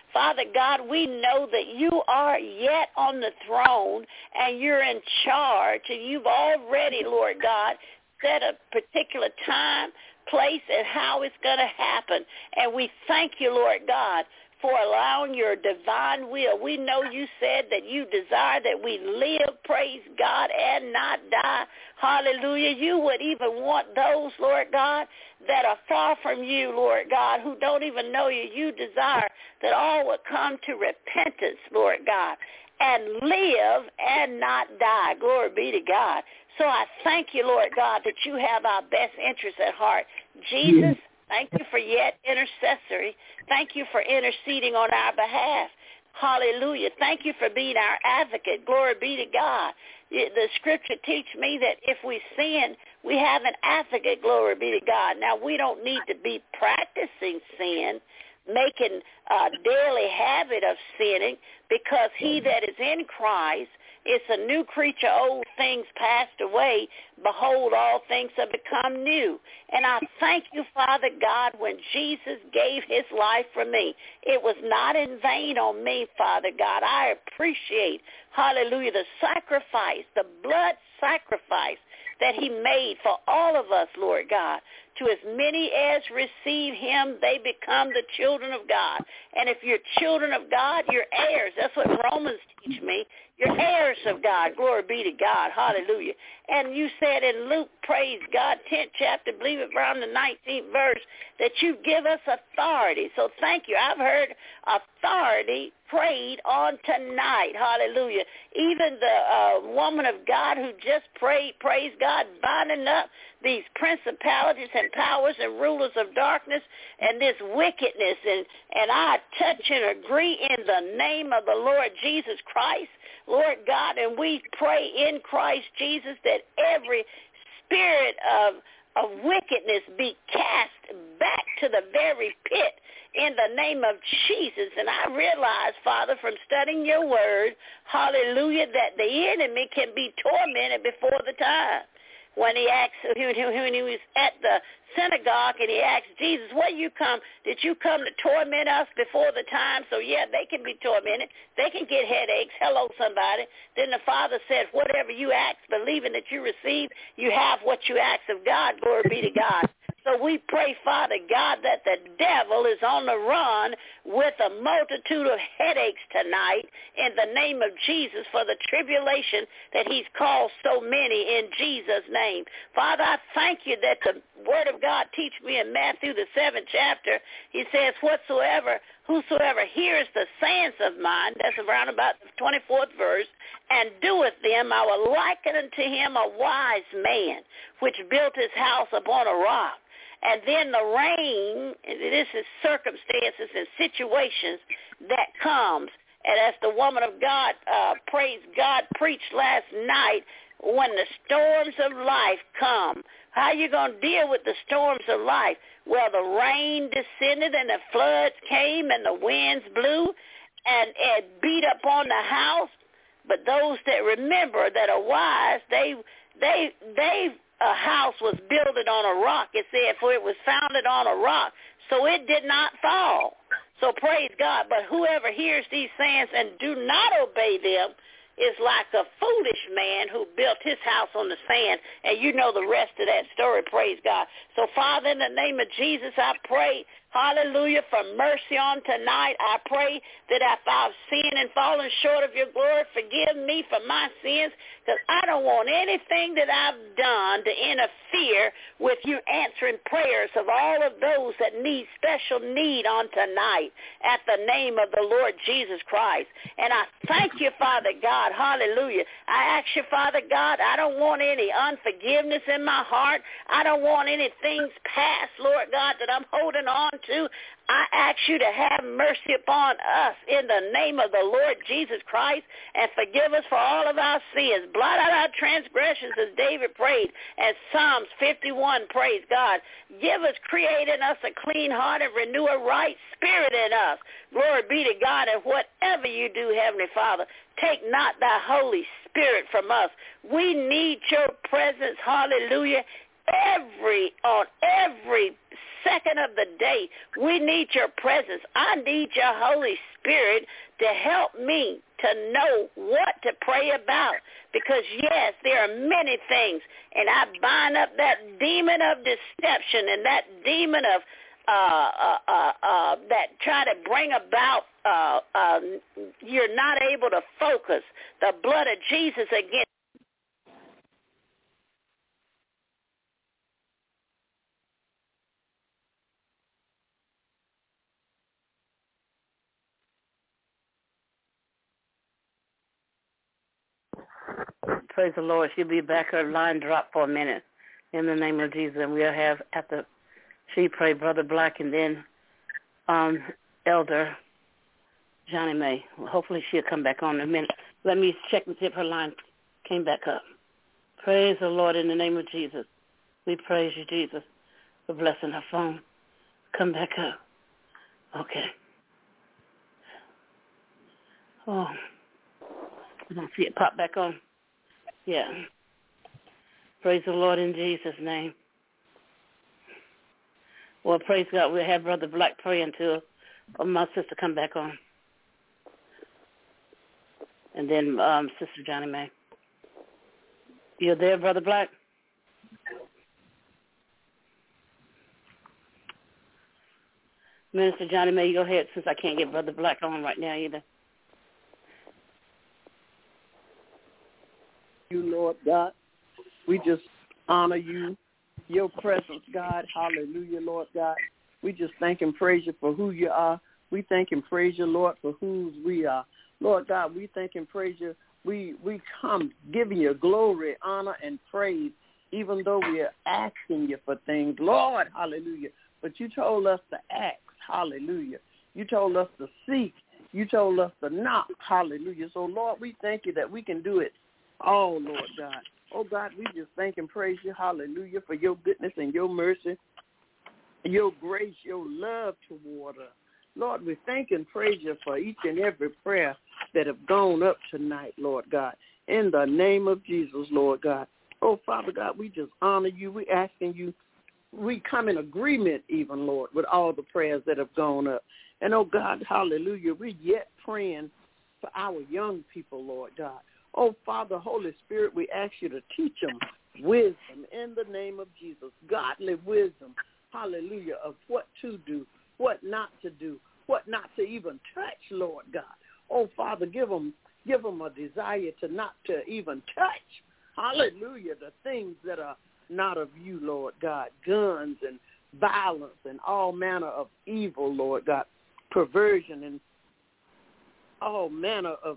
Father God, we know that you are yet on the throne and you're in charge, and you've already, Lord God, set a particular time, place, and how it's going to happen. And we thank you, Lord God, for allowing your divine will. We know you said that you desire that we live, praise God, and not die. Hallelujah. You would even want those, Lord God, that are far from you, Lord God, who don't even know you. You desire that all would come to repentance, Lord God, and live and not die. Glory be to God. So I thank you, Lord God, that you have our best interests at heart. Jesus, thank you for yet intercessory. Thank you for interceding on our behalf. Hallelujah. Thank you for being our advocate. Glory be to God. The scripture teaches me that if we sin, we have an advocate. Glory be to God. Now, we don't need to be practicing sin, making a daily habit of sinning, because he that is in Christ is a new creature. Old things passed away. Behold, all things have become new. And I thank you, Father God, when Jesus gave his life for me. It was not in vain on me, Father God. I appreciate, hallelujah, the sacrifice, the blood sacrifice that he made for all of us, Lord God. To as many as receive him, they become the children of God. And if you're children of God, you're heirs. That's what Romans teach me. You're heirs of God. Glory be to God. Hallelujah. And you said in Luke, praise God, 10th chapter, believe it, around the 19th verse, that you give us authority. So thank you. I've heard authority prayed on tonight. Hallelujah. Even the woman of God who just prayed, praise God, binding up these principalities and powers and rulers of darkness and this wickedness. And I touch and agree in the name of the Lord Jesus Christ, Lord God, and we pray in Christ Jesus that every spirit of wickedness be cast back to the very pit in the name of Jesus. And I realize, Father, from studying your word, hallelujah, that the enemy can be tormented before the time. When he was at the synagogue and he asked Jesus, "What you come? Did you come to torment us before the time?" So yeah, they can be tormented. They can get headaches. Hello, somebody. Then the Father said, "Whatever you ask, believing that you receive, you have what you ask of God." Glory be to God. So we pray, Father God, that the devil is on the run with a multitude of headaches tonight in the name of Jesus for the tribulation that he's caused so many in Jesus' name. Father, I thank you that the word of God teach me in Matthew the 7th chapter. He says, whosoever hears the sayings of mine, that's around about the 24th verse, and doeth them, I will liken unto him a wise man, which built his house upon a rock. And then the rain, this is circumstances and situations that comes. And as the woman of God, praise God, preached last night, when the storms of life come, how are you going to deal with the storms of life? Well, the rain descended and the floods came and the winds blew and it beat up on the house. But those that remember that are wise, a house was built on a rock. It said, for it was founded on a rock, so it did not fall. So praise God. But whoever hears these sayings and do not obey them is like a foolish man who built his house on the sand. And you know the rest of that story, praise God. So, Father, in the name of Jesus, I pray, hallelujah, for mercy on tonight. I pray that if I've sinned and fallen short of your glory, forgive me for my sins, because I don't want anything that I've done to interfere with you answering prayers of all of those that need special need on tonight at the name of the Lord Jesus Christ. And I thank you, Father God, hallelujah. I ask you, Father God, I don't want any unforgiveness in my heart. I don't want any things past, Lord God, that I'm holding on to. I ask you to have mercy upon us in the name of the Lord Jesus Christ and forgive us for all of our sins. Blot out our transgressions as David prayed, as Psalms 51, praise God. Give us, create in us a clean heart and renew a right spirit in us. Glory be to God. And whatever you do, Heavenly Father, take not thy Holy Spirit from us. We need your presence, hallelujah, every second of the day. We need your presence. I need your Holy Spirit to help me to know what to pray about. Because, yes, there are many things, and I bind up that demon of deception and that demon of that try to bring about you're not able to focus. The blood of Jesus against. Praise the Lord. She'll be back. Her line dropped for a minute. In the name of Jesus. And we'll have, after she pray, Brother Black, and then Elder Johnny May. Well, hopefully she'll come back on in a minute. Let me check and see if her line came back up. Praise the Lord in the name of Jesus. We praise you, Jesus, for blessing her phone. Come back up. Okay. Oh. I don't see it pop back on. Yeah. Praise the Lord in Jesus' name. Well, praise God. We'll have Brother Black pray until my sister come back on. And then Sister Johnny May. You there, Brother Black? Minister Johnny May, you go ahead, since I can't get Brother Black on right now either. You, Lord God. We just honor you, your presence, God. Hallelujah, Lord God. We just thank and praise you for who you are. We thank and praise you, Lord, for whose we are. Lord God, we thank and praise you. We come giving you glory, honor, and praise, even though we are asking you for things. Lord, hallelujah. But you told us to ask, hallelujah. You told us to seek. You told us to knock, hallelujah. So, Lord, we thank you that we can do it all, Lord God. Oh, God, we just thank and praise you, hallelujah, for your goodness and your mercy, your grace, your love toward us. Lord, we thank and praise you for each and every prayer that have gone up tonight, Lord God, in the name of Jesus, Lord God. Oh, Father God, we just honor you. We asking you, we come in agreement even, Lord, with all the prayers that have gone up. And, oh, God, hallelujah, we yet praying for our young people, Lord God. Oh, Father, Holy Spirit, we ask you to teach them wisdom in the name of Jesus, godly wisdom, hallelujah, of what to do, what not to do, what not to even touch, Lord God. Oh, Father, give them a desire to not to even touch, hallelujah, the things that are not of you, Lord God, guns and violence and all manner of evil, Lord God, perversion and all manner of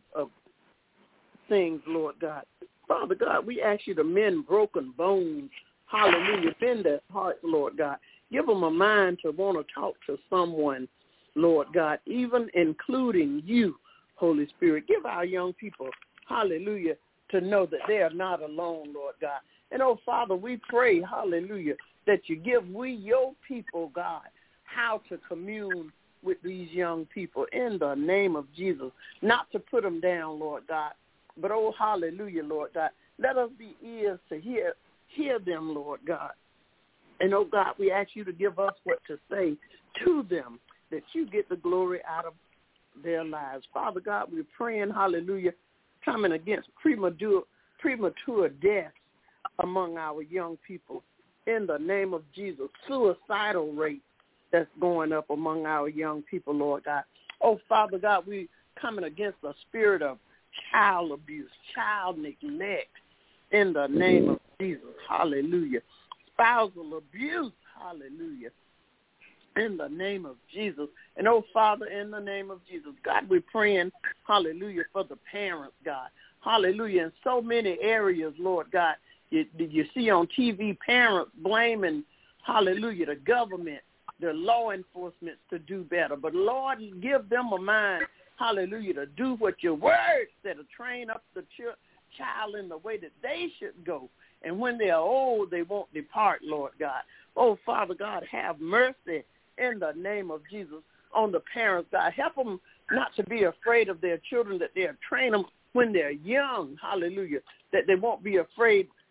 things, Lord God. Father God, we ask you to mend broken bones. Hallelujah. Mend their hearts, Lord God. Give them a mind to want to talk to someone, Lord God, even including you, Holy Spirit. Give our young people, hallelujah, to know that they are not alone, Lord God. And, oh, Father, we pray, hallelujah, that you give we, your people, God, how to commune with these young people in the name of Jesus, not to put them down, Lord God. But, oh, hallelujah, Lord God, let us be ears to hear them, Lord God. And, oh, God, we ask you to give us what to say to them, that you get the glory out of their lives. Father God, we're praying, hallelujah, coming against premature death among our young people. In the name of Jesus, suicidal rate that's going up among our young people, Lord God. Oh, Father God, we coming against the spirit of child abuse, child neglect, in the name of Jesus, hallelujah. Spousal abuse, hallelujah, in the name of Jesus. And, oh, Father, in the name of Jesus, God, we're praying, hallelujah, for the parents, God, hallelujah, in so many areas, Lord God. You see on TV parents blaming, hallelujah, the government, the law enforcement to do better. But, Lord, give them a mind, hallelujah, to do what your word said, to train up the child in the way that they should go. And when they are old, they won't depart, Lord God. Oh, Father God, have mercy in the name of Jesus on the parents, God. Help them not to be afraid of their children, that they'll train them when they're young, hallelujah, that they won't be afraid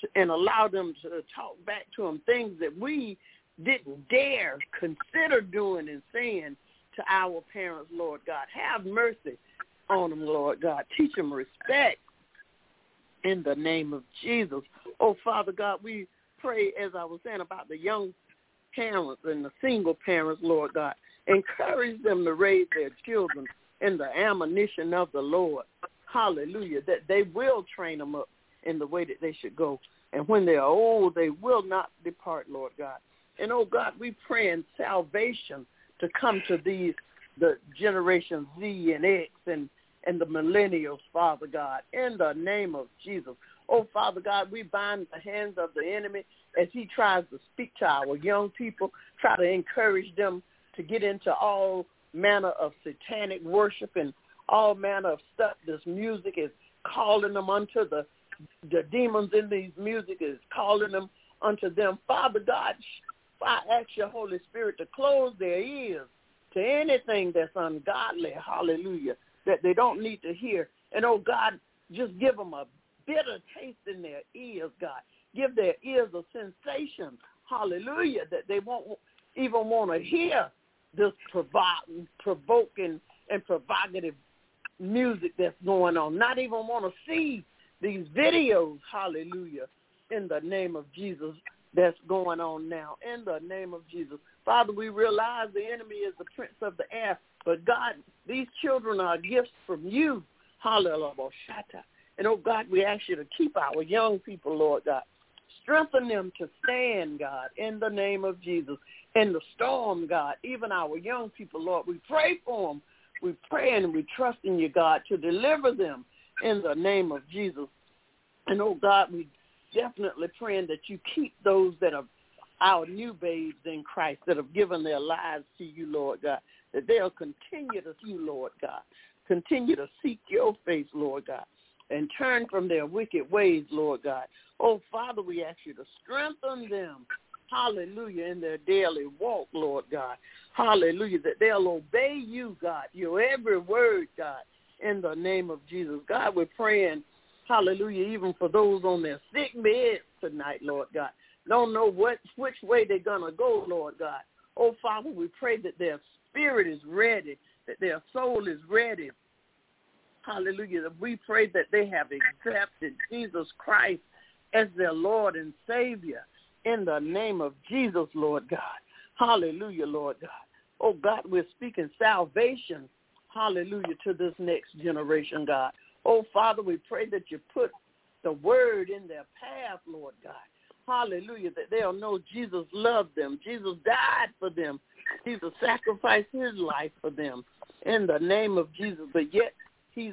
and allow them to talk back to them things that we didn't dare consider doing and saying to our parents, Lord God. Have mercy on them, Lord God. Teach them respect in the name of Jesus. Oh, Father God, we pray, as I was saying, about the young parents and the single parents, Lord God. Encourage them to raise their children in the admonition of the Lord. Hallelujah. That they will train them up in the way that they should go. And when they are old, they will not depart, Lord God. And, oh, God, we pray in salvation to come to the generation Z and X and the millennials, Father God, in the name of Jesus. Oh, Father God, we bind the hands of the enemy as he tries to speak to our young people, try to encourage them to get into all manner of satanic worship and all manner of stuff. This music is calling them unto the demons in these music is calling them unto them. Father God, I ask your Holy Spirit to close their ears to anything that's ungodly, hallelujah, that they don't need to hear. And, oh, God, just give them a bitter taste in their ears, God. Give their ears a sensation, hallelujah, that they won't even want to hear this provoking and provocative music that's going on, not even want to see these videos, hallelujah, in the name of Jesus that's going on now, in the name of Jesus. Father, we realize the enemy is the prince of the air, but God, these children are gifts from you, hallelujah. And, oh, God, we ask you to keep our young people, Lord God. Strengthen them to stand, God, in the name of Jesus. In the storm, God, even our young people, Lord, we pray for them. We pray and we trust in you, God, to deliver them in the name of Jesus. And, oh, God, we definitely praying that you keep those that are our new babes in Christ that have given their lives to you, Lord God, that they'll continue to see you, Lord God, continue to seek your face, Lord God, and turn from their wicked ways, Lord God. Oh, Father, we ask you to strengthen them, hallelujah, in their daily walk, Lord God. Hallelujah, that they'll obey you, God, your every word, God, in the name of Jesus. God, we're praying, hallelujah, even for those on their sick beds tonight, Lord God. Don't know which way they're going to go, Lord God. Oh, Father, we pray that their spirit is ready, that their soul is ready. Hallelujah. We pray that they have accepted Jesus Christ as their Lord and Savior in the name of Jesus, Lord God. Hallelujah, Lord God. Oh, God, we're speaking salvation, hallelujah, to this next generation, God. Oh, Father, we pray that you put the word in their path, Lord God. Hallelujah, that they'll know Jesus loved them. Jesus died for them. Jesus sacrificed his life for them in the name of Jesus. But yet he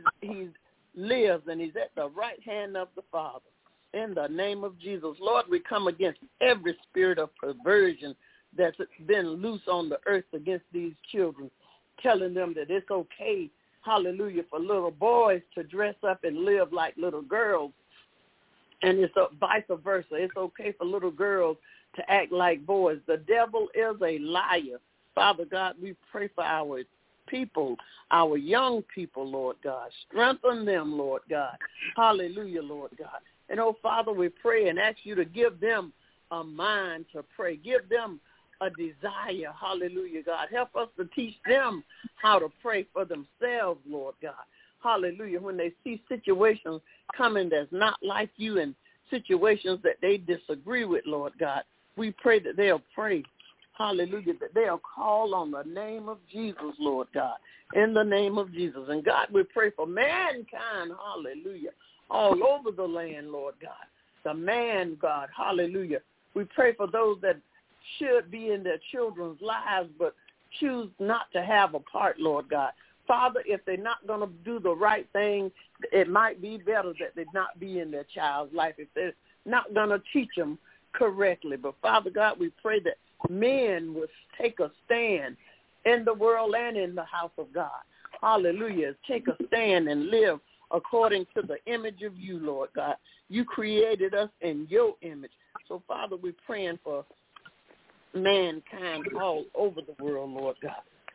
lives and he's at the right hand of the Father in the name of Jesus. Lord, we come against every spirit of perversion that's been loose on the earth against these children, telling them that it's okay, hallelujah, for little boys to dress up and live like little girls. And it's vice versa. It's okay for little girls to act like boys. The devil is a liar. Father God, we pray for our people, our young people, Lord God. Strengthen them, Lord God. Hallelujah, Lord God. And, oh, Father, we pray and ask you to give them a mind to pray. Give them a desire. Hallelujah, God. Help us to teach them how to pray for themselves, Lord God. Hallelujah. When they see situations coming that's not like you and situations that they disagree with, Lord God, we pray that they'll pray. Hallelujah. That they'll call on the name of Jesus, Lord God, in the name of Jesus. And God, we pray for mankind, hallelujah, all over the land, Lord God. The man, God, hallelujah. We pray for those that should be in their children's lives but choose not to have a part, Lord God. Father, if they're not going to do the right thing, it might be better that they not be in their child's life if they're not going to teach them correctly. But, Father God, we pray that men would take a stand in the world and in the house of God. Hallelujah. Take a stand and live according to the image of you, Lord God. You created us in your image. So, Father, we're praying for mankind all over the world, Lord God.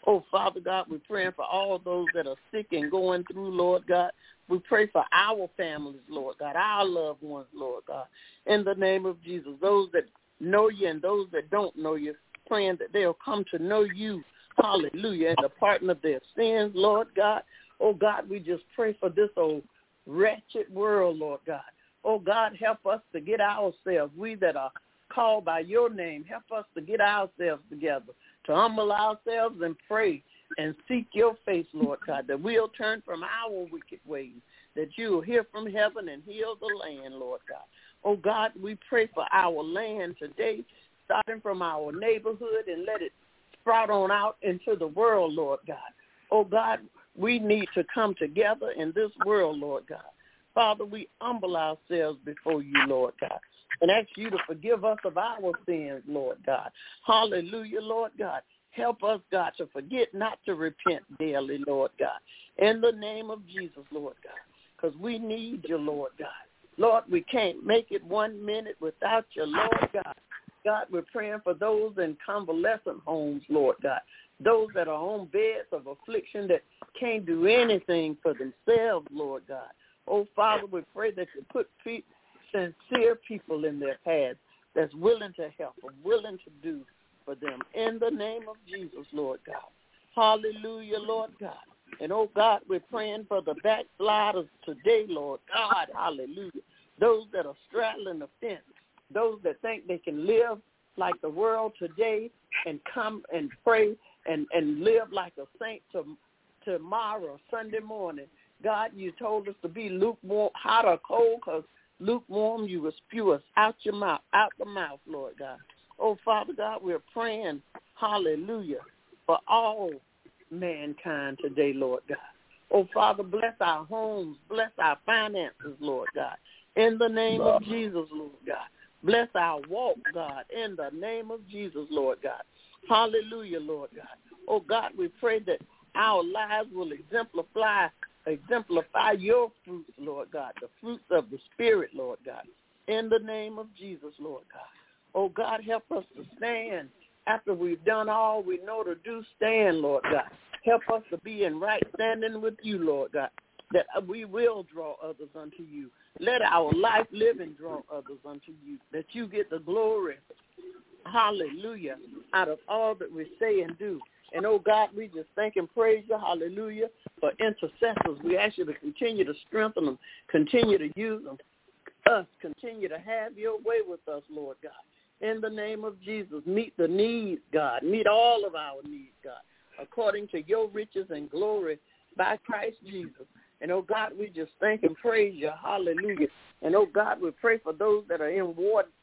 Oh, Father God, we're praying for all those that are sick and going through, Lord God. We pray for our families, Lord God, our loved ones, Lord God, in the name of Jesus. Those that know you and those that don't know you, praying that they'll come to know you, hallelujah, and the pardon of their sins, Lord God. Oh, God, we just pray for this old wretched world, Lord God. Oh, God, help us to get ourselves, we that are called by your name, help us to get ourselves together, to humble ourselves and pray and seek your face, Lord God, that we'll turn from our wicked ways, that you'll hear from heaven and heal the land, Lord God. Oh, God, we pray for our land today, starting from our neighborhood and let it sprout on out into the world, Lord God. Oh, God, we need to come together in this world, Lord God. Father, we humble ourselves before you, Lord God, and ask you to forgive us of our sins, Lord God. Hallelujah, Lord God. Help us, God, to forget not to repent daily, Lord God, in the name of Jesus, Lord God, because we need you, Lord God. Lord, we can't make it 1 minute without you, Lord God. God, we're praying for those in convalescent homes, Lord God, those that are on beds of affliction that can't do anything for themselves, Lord God. Oh, Father, we pray that you put sincere people in their paths that's willing to help them, willing to do for them. In the name of Jesus, Lord God. Hallelujah, Lord God. And, oh, God, we're praying for the backsliders today, Lord God. Hallelujah. Those that are straddling the fence, those that think they can live like the world today and come and pray and live like a saint tomorrow, Sunday morning. God, you told us to be lukewarm, hot or cold, because lukewarm you will spew us out your mouth, out the mouth, Lord God. Oh, Father God, we're praying, hallelujah, for all mankind today, Lord God. Oh, Father, bless our homes, bless our finances, Lord God, in the name of Jesus, Lord God. Bless our walk, God, in the name of Jesus, Lord God. Hallelujah, Lord God. Oh, God, we pray that our lives will exemplify your fruits, Lord God, the fruits of the Spirit, Lord God, in the name of Jesus, Lord God. Oh, God, help us to stand after we've done all we know to do, stand, Lord God. Help us to be in right standing with you, Lord God, that we will draw others unto you. Let our life live and draw others unto you, that you get the glory, hallelujah, out of all that we say and do. And, oh, God, we just thank and praise you, hallelujah, for intercessors. We ask you to continue to strengthen them, continue to use them, continue to have your way with us, Lord God. In the name of Jesus, meet the needs, God. Meet all of our needs, God, according to your riches and glory by Christ Jesus. And, oh, God, we just thank and praise you, hallelujah. And, oh, God, we pray for those that are in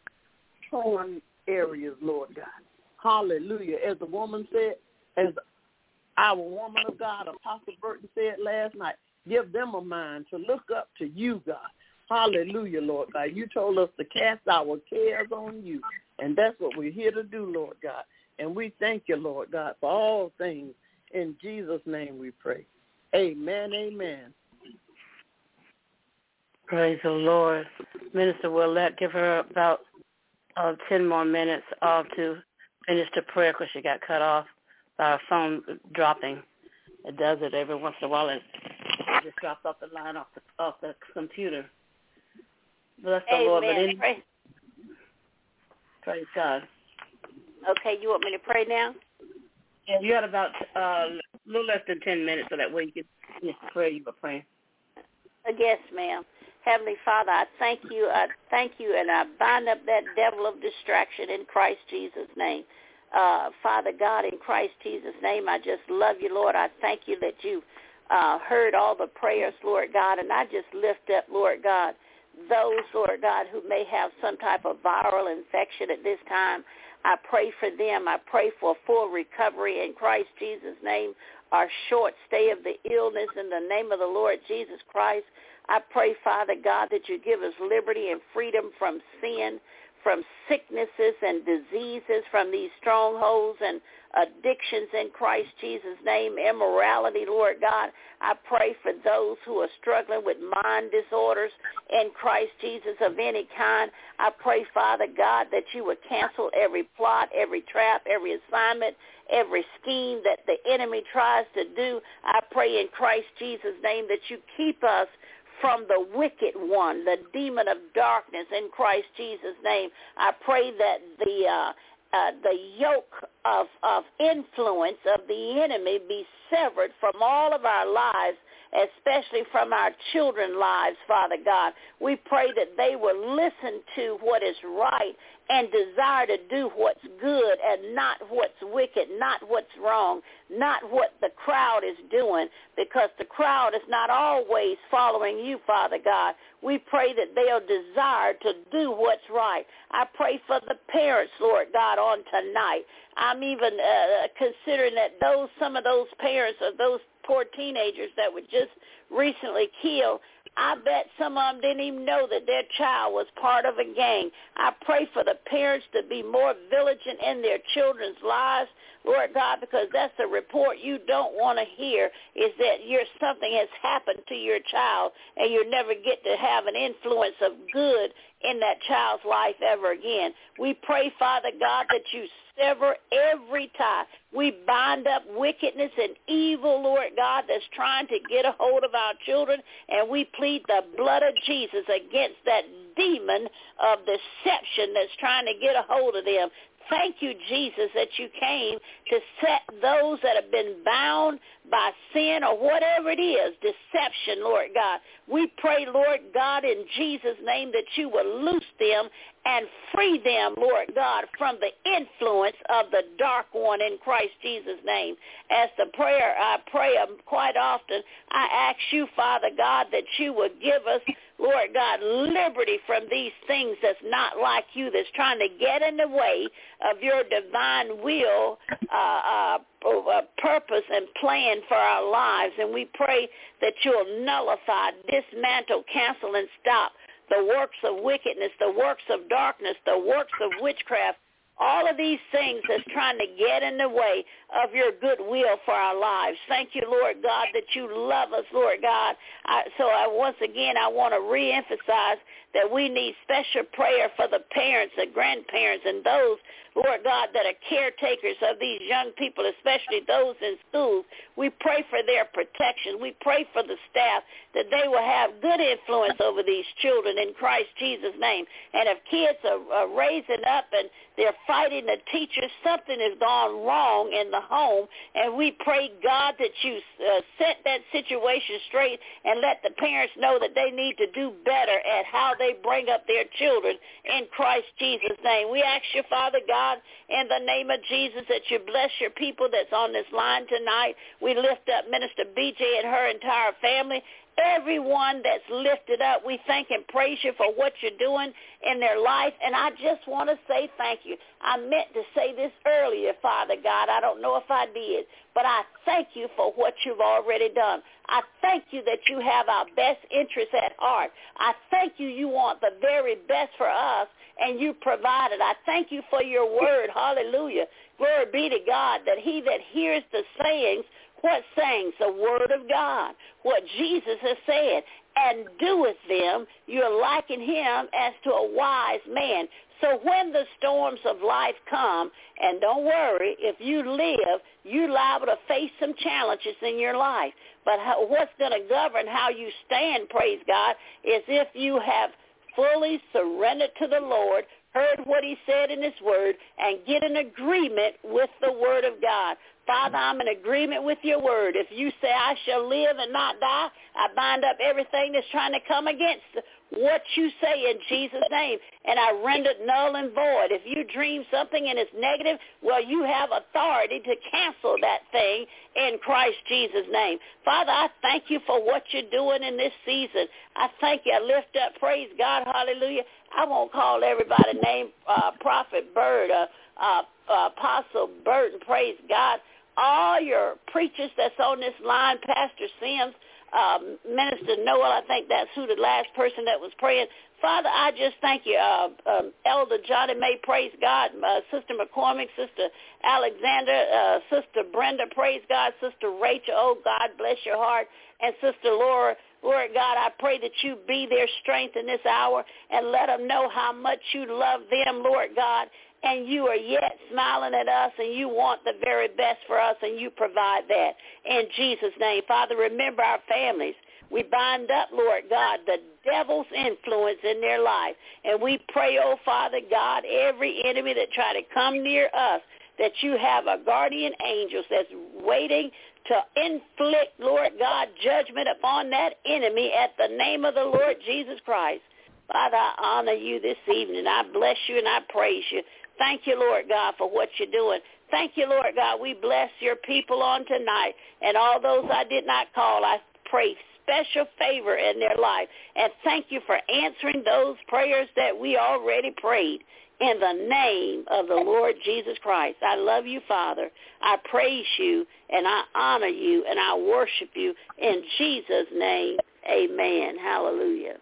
war-torn areas, Lord God. Hallelujah. As the woman said, as our woman of God, Apostle Burton, said last night, give them a mind to look up to you, God. Hallelujah, Lord God. You told us to cast our cares on you, and that's what we're here to do, Lord God. And we thank you, Lord God, for all things. In Jesus' name we pray. Amen, amen. Praise the Lord. Minister Willette, give her about 10 more minutes to finish the prayer because she got cut off by her phone dropping. It does it every once in a while. It just drops off the line off the computer. Bless the Lord. Praise God. Okay, you want me to pray now? Yeah, you got about a little less than 10 minutes so that way you can finish the prayer you were praying. Yes, ma'am. Heavenly Father, I thank you, and I bind up that devil of distraction in Christ Jesus' name. Father God, in Christ Jesus' name, I just love you, Lord. I thank you that you heard all the prayers, Lord God, and I just lift up, Lord God, those, Lord God, who may have some type of viral infection at this time. I pray for them. I pray for full recovery in Christ Jesus' name, our short stay of the illness in the name of the Lord Jesus Christ. I pray, Father God, that you give us liberty and freedom from sin, from sicknesses and diseases, from these strongholds and addictions in Christ Jesus' name, immorality, Lord God. I pray for those who are struggling with mind disorders in Christ Jesus of any kind. I pray, Father God, that you would cancel every plot, every trap, every assignment, every scheme that the enemy tries to do. I pray in Christ Jesus' name that you keep us from the wicked one, the demon of darkness in Christ Jesus' name. I pray that the yoke of influence of the enemy be severed from all of our lives, especially from our children's lives, Father God. We pray that they will listen to what is right and desire to do what's good and not what's wicked, not what's wrong, not what the crowd is doing, because the crowd is not always following you, Father God. We pray that they'll desire to do what's right. I pray for the parents, Lord God, on tonight. I'm even considering that some of those parents of those poor teenagers that were just recently killed, I bet some of them didn't even know that their child was part of a gang. I pray for the parents to be more vigilant in their children's lives, Lord God, because that's a report you don't want to hear, is that something has happened to your child and you never get to have an influence of good in that child's life ever again. We pray, Father God, that you sever every tie. We bind up wickedness and evil, Lord God, that's trying to get a hold of our children, and we plead the blood of Jesus against that demon of deception that's trying to get a hold of them. Thank you, Jesus, that you came to set those that have been bound by sin or whatever it is, deception, Lord God. We pray, Lord God, in Jesus' name that you will loose them and free them, Lord God, from the influence of the dark one in Christ Jesus' name. As the prayer I pray quite often, I ask you, Father God, that you would give us, Lord God, liberty from these things that's not like you, that's trying to get in the way of your divine will, purpose and plan for our lives. And we pray that you'll nullify, dismantle, cancel, and stop the works of wickedness, the works of darkness, the works of witchcraft, all of these things that's trying to get in the way of your good will for our lives. Thank you, Lord God, that you love us, Lord God. Once again, I want to reemphasize that we need special prayer for the parents, the grandparents, and those, Lord God, that are caretakers of these young people, especially those in schools. We pray for their protection. We pray for the staff that they will have good influence over these children in Christ Jesus' name. And if kids are raising up and they're fighting the teachers, something has gone wrong in the home, and we pray, God, that you set that situation straight and let the parents know that they need to do better at how they bring up their children in Christ Jesus' name. We ask you, Father God, in the name of Jesus, that you bless your people that's on this line tonight. We lift up Minister BJ and her entire family. Everyone that's lifted up, we thank and praise you for what you're doing in their life. And I just want to say thank you. I meant to say this earlier, Father God. I don't know if I did, but I thank you for what you've already done. I thank you that you have our best interests at heart. I thank you want the very best for us, and you provided. I thank you for your word. Hallelujah. Glory be to God, that he that hears the sayings, what sayings? The word of God, what Jesus has said, and doeth them, you're liking him as to a wise man. So when the storms of life come, and don't worry, if you live, you're liable to face some challenges in your life. But what's going to govern how you stand, praise God, is if you have fully surrendered to the Lord, heard what he said in his word, and get in agreement with the word of God. Father, I'm in agreement with your word. If you say I shall live and not die, I bind up everything that's trying to come against what you say in Jesus' name, and I render it null and void. If you dream something and it's negative, well, you have authority to cancel that thing in Christ Jesus' name. Father, I thank you for what you're doing in this season. I thank you. I lift up, praise God, hallelujah. I won't call everybody name, Prophet Bird, Apostle Burton, praise God. All your preachers that's on this line, Pastor Sims, Minister Noel, I think that's who the last person that was praying. Father, I just thank you. Elder Johnny May, praise God. Sister McCormick, Sister Alexander, Sister Brenda, praise God. Sister Rachel, oh, God bless your heart. And Sister Laura, Lord God, I pray that you be their strength in this hour and let them know how much you love them, Lord God. And you are yet smiling at us, and you want the very best for us, and you provide that. In Jesus' name, Father, remember our families. We bind up, Lord God, the devil's influence in their life. And we pray, oh, Father God, every enemy that try to come near us, that you have a guardian angel that's waiting to inflict, Lord God, judgment upon that enemy at the name of the Lord Jesus Christ. Father, I honor you this evening. I bless you and I praise you. Thank you, Lord God, for what you're doing. Thank you, Lord God. We bless your people on tonight. And all those I did not call, I pray special favor in their life. And thank you for answering those prayers that we already prayed in the name of the Lord Jesus Christ. I love you, Father. I praise you, and I honor you, and I worship you. In Jesus' name, amen. Hallelujah.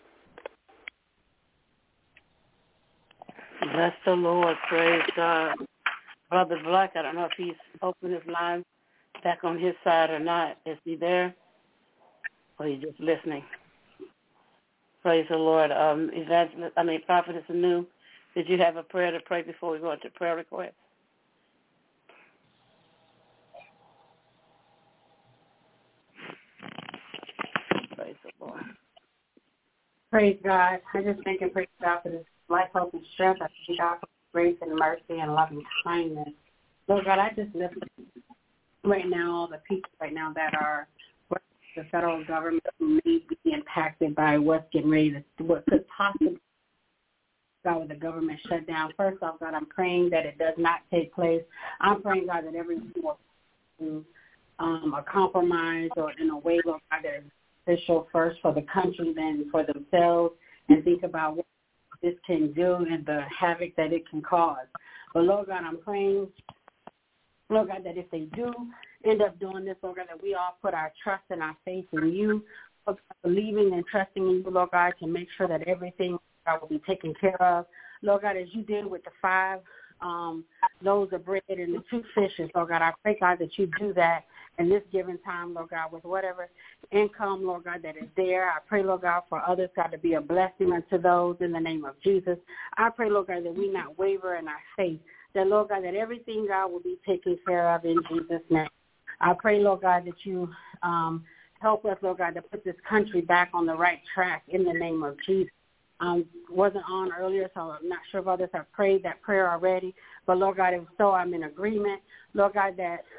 Bless the Lord. Praise God. Brother Black, I don't know if he's opened his line back on his side or not. Is he there? Or he's just listening? Praise the Lord. Prophetess Anu, did you have a prayer to pray before we go into prayer requests? Praise the Lord. Praise God. I just thank and praise God for this life, hope, and strength. I thank God for grace and mercy and loving kindness. Lord God, I just lift right now all the people right now that are the federal government who may be impacted by what's getting ready to, what could possibly God with the government shutdown. First off, God, I'm praying that it does not take place. I'm praying, God, that everyone will do a compromise or in a way, Lord God, that is official first for the country, then for themselves, and think about what this can do and the havoc that it can cause. But, Lord God, I'm praying, Lord God, that if they do end up doing this, Lord God, that we all put our trust and our faith in you, Lord God, believing and trusting in you, Lord God, to make sure that everything will be taken care of. Lord God, as you did with the 5 loaves of bread and the 2 fishes, Lord God, I pray, God, that you do that in this given time, Lord God, with whatever income, Lord God, that is there. I pray, Lord God, for others, God, to be a blessing unto those in the name of Jesus. I pray, Lord God, that we not waver in our faith, that, Lord God, that everything, God, will be taken care of in Jesus' name. I pray, Lord God, that you help us, Lord God, to put this country back on the right track in the name of Jesus. Wasn't on earlier, so I'm not sure if others have prayed that prayer already. But, Lord God, if so, I'm in agreement. Lord God,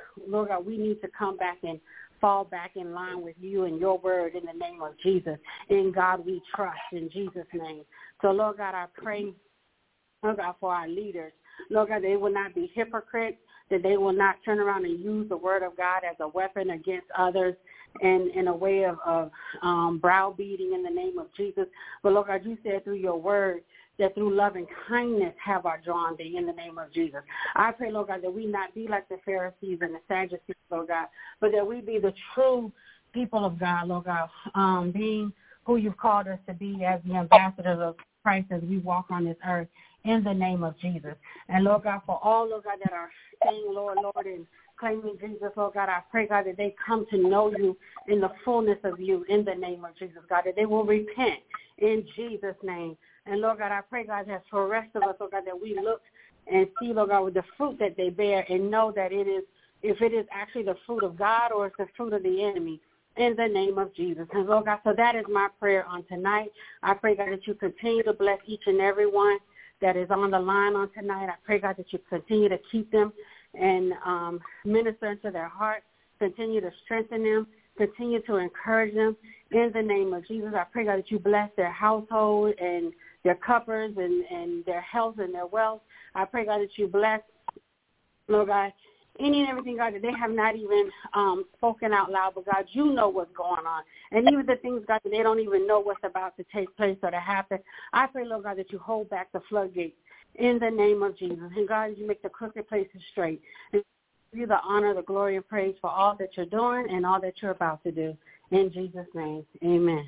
we need to come back and fall back in line with you and your word in the name of Jesus. In God we trust, in Jesus' name. So, Lord God, I pray, Lord God, for our leaders. Lord God, they will not be hypocrites, that they will not turn around and use the word of God as a weapon against others and in a way of browbeating in the name of Jesus. But, Lord God, you said through your word that through love and kindness have our drawn thee in the name of Jesus. I pray, Lord God, that we not be like the Pharisees and the Sadducees, Lord God, but that we be the true people of God, Lord God, being who you've called us to be as the ambassadors of Christ as we walk on this earth in the name of Jesus. And, Lord God, for all, Lord God, that are saying, Lord, Lord, and claiming Jesus, Lord God, I pray, God, that they come to know you in the fullness of you in the name of Jesus, God, that they will repent in Jesus' name. And, Lord God, I pray, God, that for the rest of us, Lord God, that we look and see, Lord God, with the fruit that they bear and know that it is, if it is actually the fruit of God or it's the fruit of the enemy, in the name of Jesus. And, Lord God, so that is my prayer on tonight. I pray, God, that you continue to bless each and every one that is on the line on tonight. I pray, God, that you continue to keep them and minister into their hearts, continue to strengthen them, continue to encourage them in the name of Jesus. I pray, God, that you bless their household and their couples and their health and their wealth. I pray, God, that you bless, Lord God, any and everything, God, that they have not even spoken out loud, but, God, you know what's going on. And even the things, God, that they don't even know what's about to take place or to happen. I pray, Lord God, that you hold back the floodgates in the name of Jesus. And, God, you make the crooked places straight. And give you the honor, the glory, and praise for all that you're doing and all that you're about to do. In Jesus' name, amen.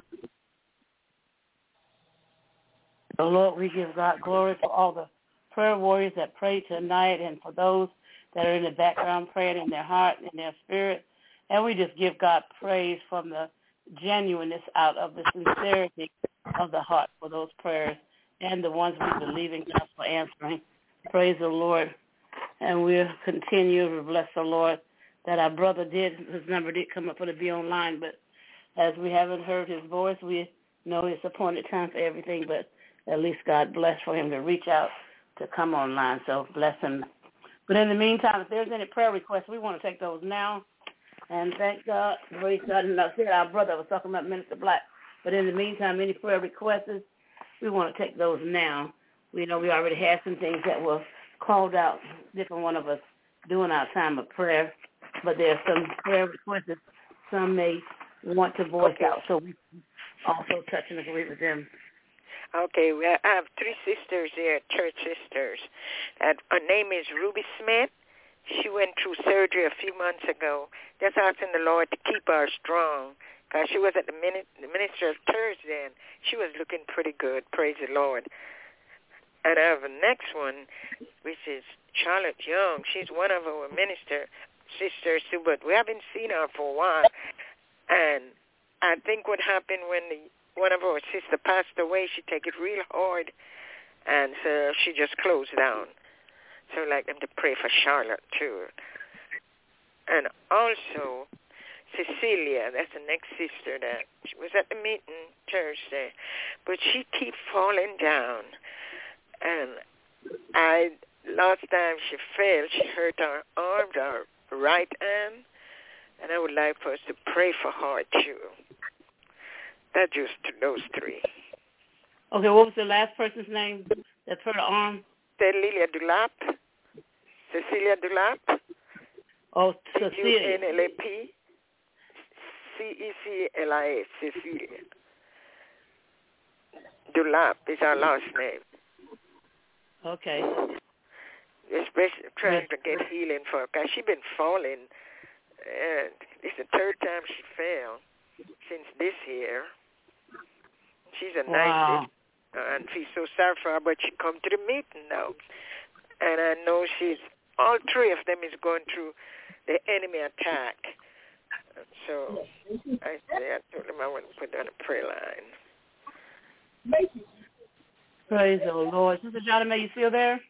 So, Lord, we give God glory for all the prayer warriors that prayed tonight and for those that are in the background praying in their heart and their spirit. And we just give God praise from the genuineness out of the sincerity of the heart for those prayers and the ones we believe in God for answering. Praise the Lord. And we'll continue to bless the Lord that our brother his number did come up for to be online, but as we haven't heard his voice, we know it's appointed time for everything, but at least God bless for him to reach out to come online, so bless him. But in the meantime, if there's any prayer requests, we want to take those now. And thank God, praise God, and I said our brother was talking about Minister Black, but in the meantime, any prayer requests, we want to take those now. We know we already had some things that were called out, different one of us doing our time of prayer, but there are some prayer requests some may want to voice out, so we also touch and agree with them. Okay, I have three sisters here, church sisters. Her name is Ruby Smith. She went through surgery a few months ago. Just asking the Lord to keep her strong, because she was at the minister of Thursday, and she was looking pretty good. Praise the Lord. And I have the next one, which is Charlotte Young. She's one of our minister sisters too, but we haven't seen her for a while. And I think what happened when one of our sisters passed away, she took it real hard, and so she just closed down. So I'd like them to pray for Charlotte too. And also Cecilia, that's the next sister that she was at the meeting Thursday, but she keeps falling down. And last time she fell, she hurt her arm, her right arm, and I would like for us to pray for her too. That's just those three. Okay, what was the last person's name that's hurt her arm? Cecilia Dulap. Cecilia Dulap. Oh, Cecilia. Cunlap. Cecilia. Cecilia. Dulap is our last name. Okay. Especially trying to get healing for her, because she's been falling. And it's the third time she fell since this year. She's a nice lady, and she's so sorry for her, but she come to the meeting now. And I know all three of them is going through the enemy attack. So I told them I want to put on a prayer line. Praise the Lord. Sister Johnny, May, you still there?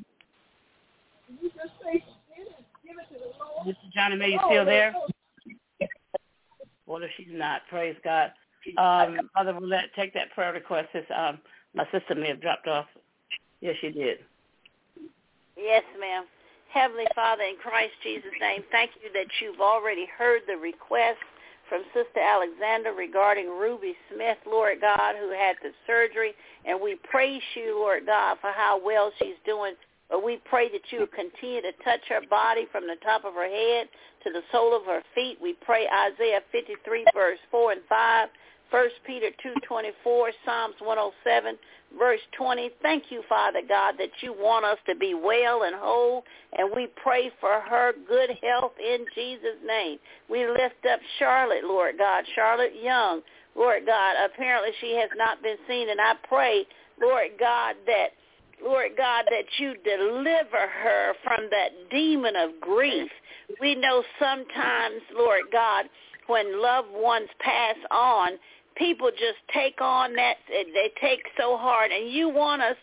Sister Johnny, May, you still there? Well, if she's not, praise God. Mother, we'll take that prayer request. My sister may have dropped off. Yes, she did. Yes, ma'am. Heavenly Father, in Christ Jesus' name, thank you that you've already heard the request from Sister Alexander regarding Ruby Smith, Lord God, who had the surgery. And we praise you, Lord God, for how well she's doing. But we pray that you will continue to touch her body from the top of her head to the sole of her feet. We pray Isaiah 53, verse 4 and 5, 1 Peter 2:24, Psalms 107, verse 20. Thank you, Father God, that you want us to be well and whole, and we pray for her good health in Jesus' name. We lift up Charlotte, Lord God, Charlotte Young, Lord God. Apparently she has not been seen, and I pray, Lord God, that you deliver her from that demon of grief. We know sometimes, Lord God, when loved ones pass on, people just take on that. They take so hard, and you want us,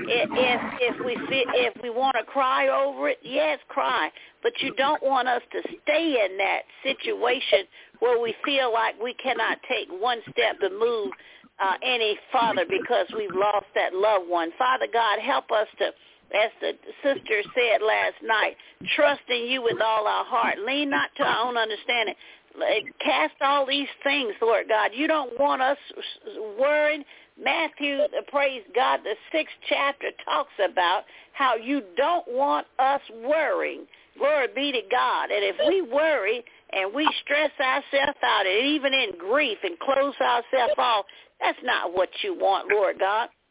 if we want to cry over it, yes, cry. But you don't want us to stay in that situation where we feel like we cannot take one step to move any farther because we've lost that loved one. Father God, help us to, as the sister said last night, trust in you with all our heart. Lean not to our own understanding. Cast all these things, Lord God. You don't want us worried. Matthew, praise God, the 6th chapter talks about how you don't want us worrying. Glory be to God. And if we worry and we stress ourselves out, and even in grief and close ourselves off, that's not what you want, Lord God.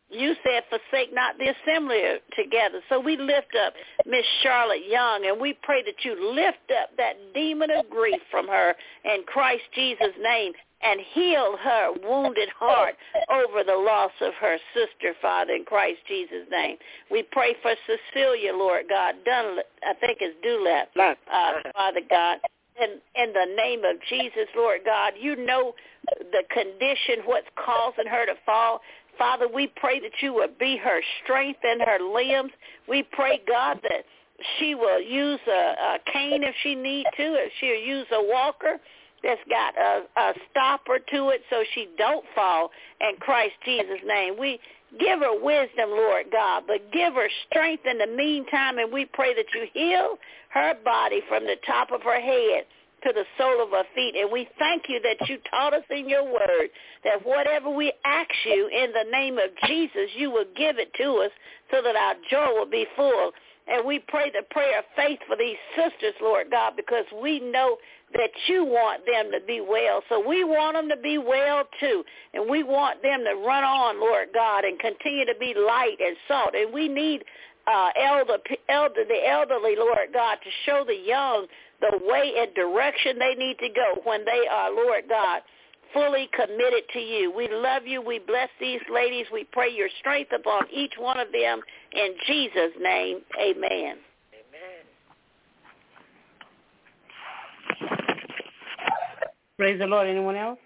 you said forsake not the assembly together. So we lift up Miss Charlotte Young, and we pray that you lift up that demon of grief from her in Christ Jesus' name and heal her wounded heart over the loss of her sister, Father, in Christ Jesus' name. We pray for Cecilia, Lord God, Dunlap, I think it's Dulap, Father God. In the name of Jesus, Lord God, you know the condition, what's causing her to fall. Father, we pray that you will be her strength and her limbs. We pray, God, that she will use a cane if she need to, if she'll use a walker that's got a stopper to it so she don't fall in Christ Jesus' name. We give her wisdom, Lord God, but give her strength in the meantime, and we pray that you heal her body from the top of her head to the sole of her feet. And we thank you that you taught us in your word that whatever we ask you in the name of Jesus, you will give it to us so that our joy will be full. And we pray the prayer of faith for these sisters, Lord God, because we know that you want them to be well. So we want them to be well too. And we want them to run on, Lord God, and continue to be light and salt. And we need the elderly, Lord God, to show the young the way and direction they need to go when they are, Lord God, fully committed to you. We love you. We bless these ladies. We pray your strength upon each one of them. In Jesus' name, amen. Praise the Lord. Anyone else?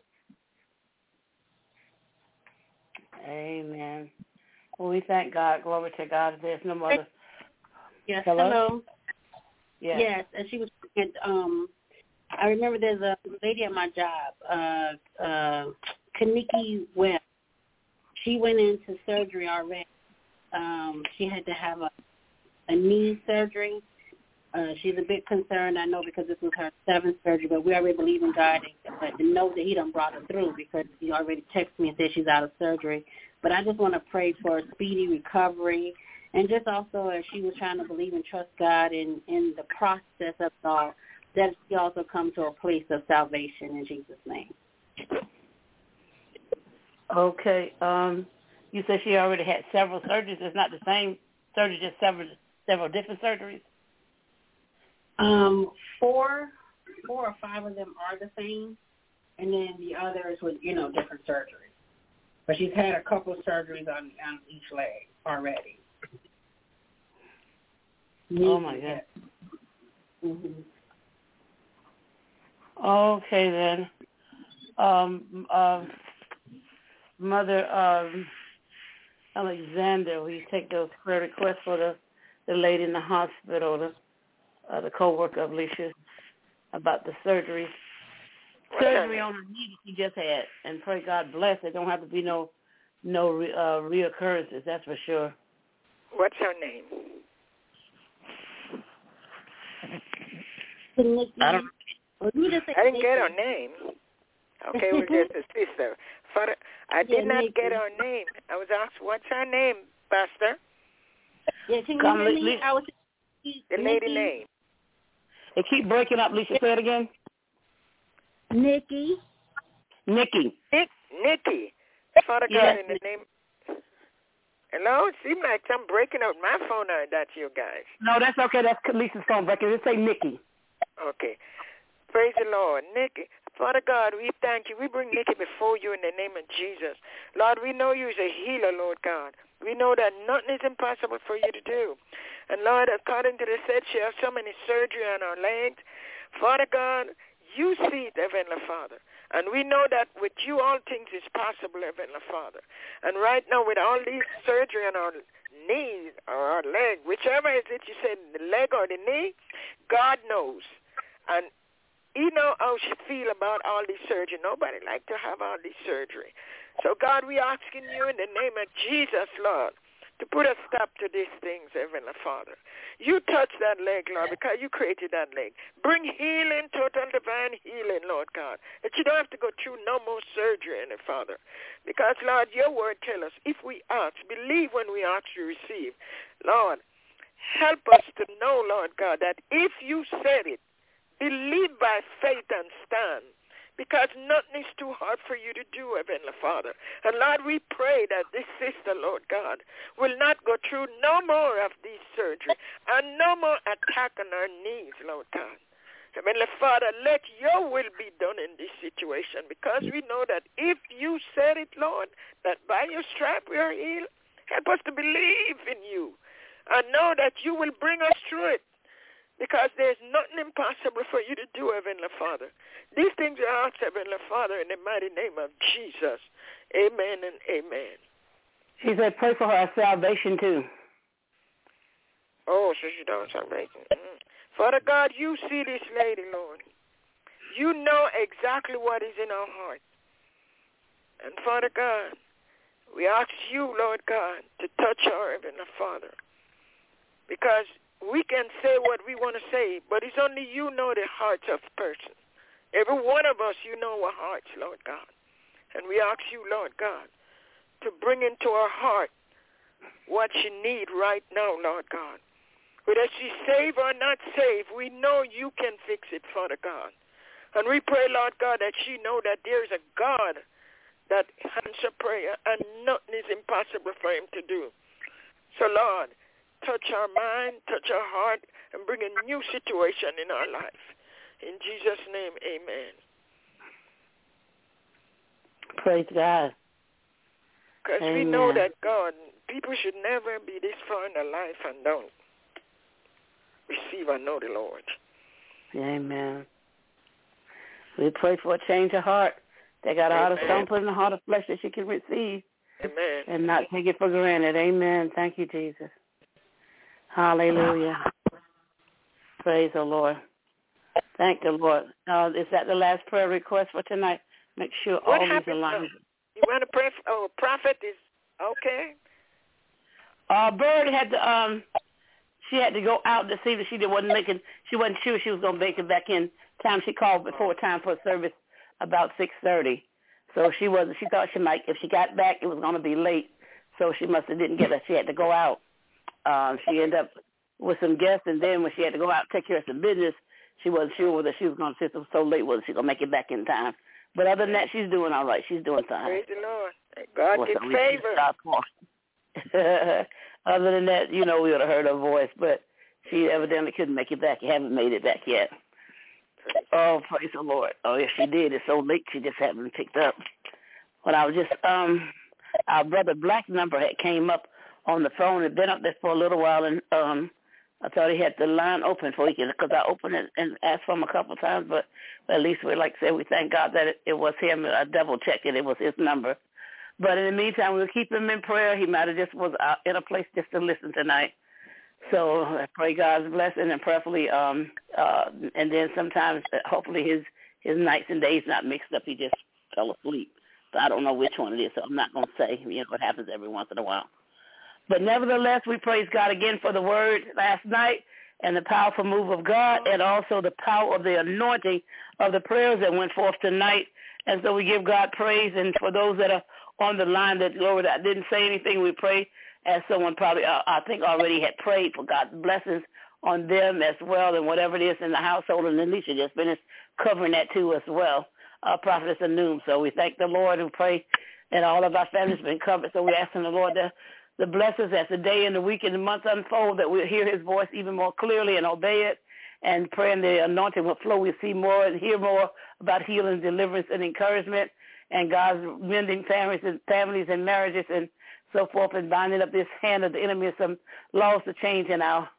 Amen. Well, we thank God. Glory to God. There's no mother. Yes, hello. Yes. And she was, I remember there's a lady at my job, Kaniki Webb. She went into surgery already. She had to have a knee surgery. She's a bit concerned, I know, because this was her 7th surgery, but we already believe in God and know that he done brought her through because he already texted me and said she's out of surgery. But I just want to pray for a speedy recovery, and just also as she was trying to believe and trust God in the process of it all, that she also come to a place of salvation in Jesus' name. Okay. You said she already had several surgeries. It's not the same surgery, just several different surgeries? 4 or 5 of them are the same, and then the others with, different surgeries. But she's had a couple of surgeries on each leg already. Oh, my God. Mm-hmm. Okay, then. Mother Alexander, will you take those prayer requests for the lady in the hospital, the co-worker of Alicia, about the surgery on her knee that she just had, and pray God bless it. Don't have to be no reoccurrences, that's for sure. What's her name? I didn't get her name. Okay, we'll get the sister. Father, I did not get her name. I was asked, what's her name, Pastor? Yeah, can you hear me? The lady name. It keep breaking up, Lisa. Say it again. Nikki. Nikki. Father God, in the name. Hello? It seems like I'm breaking out my phone or that's you guys. No, that's okay. That's Lisa's phone breaking. Just say Nikki. Okay. Praise the Lord. Nikki. Father God, we thank you. We bring Nikki before you in the name of Jesus. Lord, we know you as a healer, Lord God. We know that nothing is impossible for you to do. And Lord, according to the said, she has so many surgery on her legs. Father God, you see it, Heavenly Father. And we know that with you all things is possible, Heavenly Father. And right now with all these surgery on our knee or our leg, whichever is it, you said the leg or the knee, God knows. And you know how she feel about all these surgery. Nobody like to have all this surgery. So, God, we asking you in the name of Jesus, Lord, to put a stop to these things, Heavenly Father. You touch that leg, Lord, because you created that leg. Bring healing, total divine healing, Lord God, that you don't have to go through no more surgery, Heavenly Father. Because, Lord, your word tells us, if we ask, believe when we ask, you receive. Lord, help us to know, Lord God, that if you said it, believe by faith and stand, because nothing is too hard for you to do, Heavenly Father. And Lord, we pray that this sister, Lord God, will not go through no more of these surgery and no more attack on her knees, Lord God. Heavenly Father, let your will be done in this situation, because we know that if you said it, Lord, that by your stripe we are healed, help us to believe in you and know that you will bring us through it, because there's nothing impossible for you to do, Heavenly Father. These things are asked, Heavenly Father, in the mighty name of Jesus. Amen and amen. She said pray for her salvation too. Oh, so she does salvation. Father God, you see this lady, Lord. You know exactly what is in her heart. And Father God, we ask you, Lord God, to touch her, Heavenly Father, because we can say what we want to say, but it's only you know the hearts of a person. Every one of us, you know our hearts, Lord God. And we ask you, Lord God, to bring into our heart what she needs right now, Lord God. Whether she's saved or not saved, we know you can fix it, Father God. And we pray, Lord God, that she know that there is a God that answers prayer and nothing is impossible for him to do. So, Lord, touch our mind, touch our heart, and bring a new situation in our life. In Jesus' name, amen. Praise God. Because we know that, God, people should never be this far in their life and don't receive and know the Lord. Amen. We pray for a change of heart. They got a heart of stone, put in a heart of flesh that she can receive. Amen. And not take it for granted. Amen. Thank you, Jesus. Hallelujah. Praise the Lord. Thank the Lord. Is that the last prayer request for tonight? Make sure all these are lined. You want to pray for, Prophet is okay? Bird had to, she had to go out to see that she wasn't sure she was going to make it back in time. She called before time for a service about 6:30. So she thought she might, if she got back, it was going to be late. So she must have didn't get her. She had to go out. She ended up with some guests, and then when she had to go out and take care of some business, she wasn't sure whether she was going to, since it was so late, whether she was going to make it back in time. But other than that, she's doing all right. She's doing fine. Praise the Lord. God give favor. Other than that, we would have heard her voice, but she evidently couldn't make it back. Haven't made it back yet. Oh, praise the Lord. Oh, yes, she did. It's so late, she just haven't picked up. When I was just, our brother Black number had came up on the phone. Had been up there for a little while, and I thought he had the line open for you, because I opened it and asked for him a couple of times, but at least we thank God that it was him. I double-checked it. It was his number. But in the meantime, we'll keep him in prayer. He might have just was out in a place just to listen tonight. So I pray God's blessing, and prayerfully, and then sometimes, hopefully his nights and days not mixed up. He just fell asleep. So I don't know which one it is, so I'm not going to say. What happens every once in a while. But nevertheless, we praise God again for the word last night and the powerful move of God, and also the power of the anointing of the prayers that went forth tonight. And so we give God praise. And for those that are on the line that, Lord, I didn't say anything, we pray as someone probably, I think, already had prayed for God's blessings on them as well, and whatever it is in the household. And Alicia just finished covering that too as well, Prophetess Anum. So we thank the Lord and pray that all of our families have been covered. So we're asking the Lord the blessings as the day and the week and the month unfold, that we'll hear his voice even more clearly and obey it, and praying the anointing will flow. We'll see more and hear more about healing, deliverance, and encouragement, and God's mending families and marriages and so forth, and binding up this hand of the enemy of some laws to change in our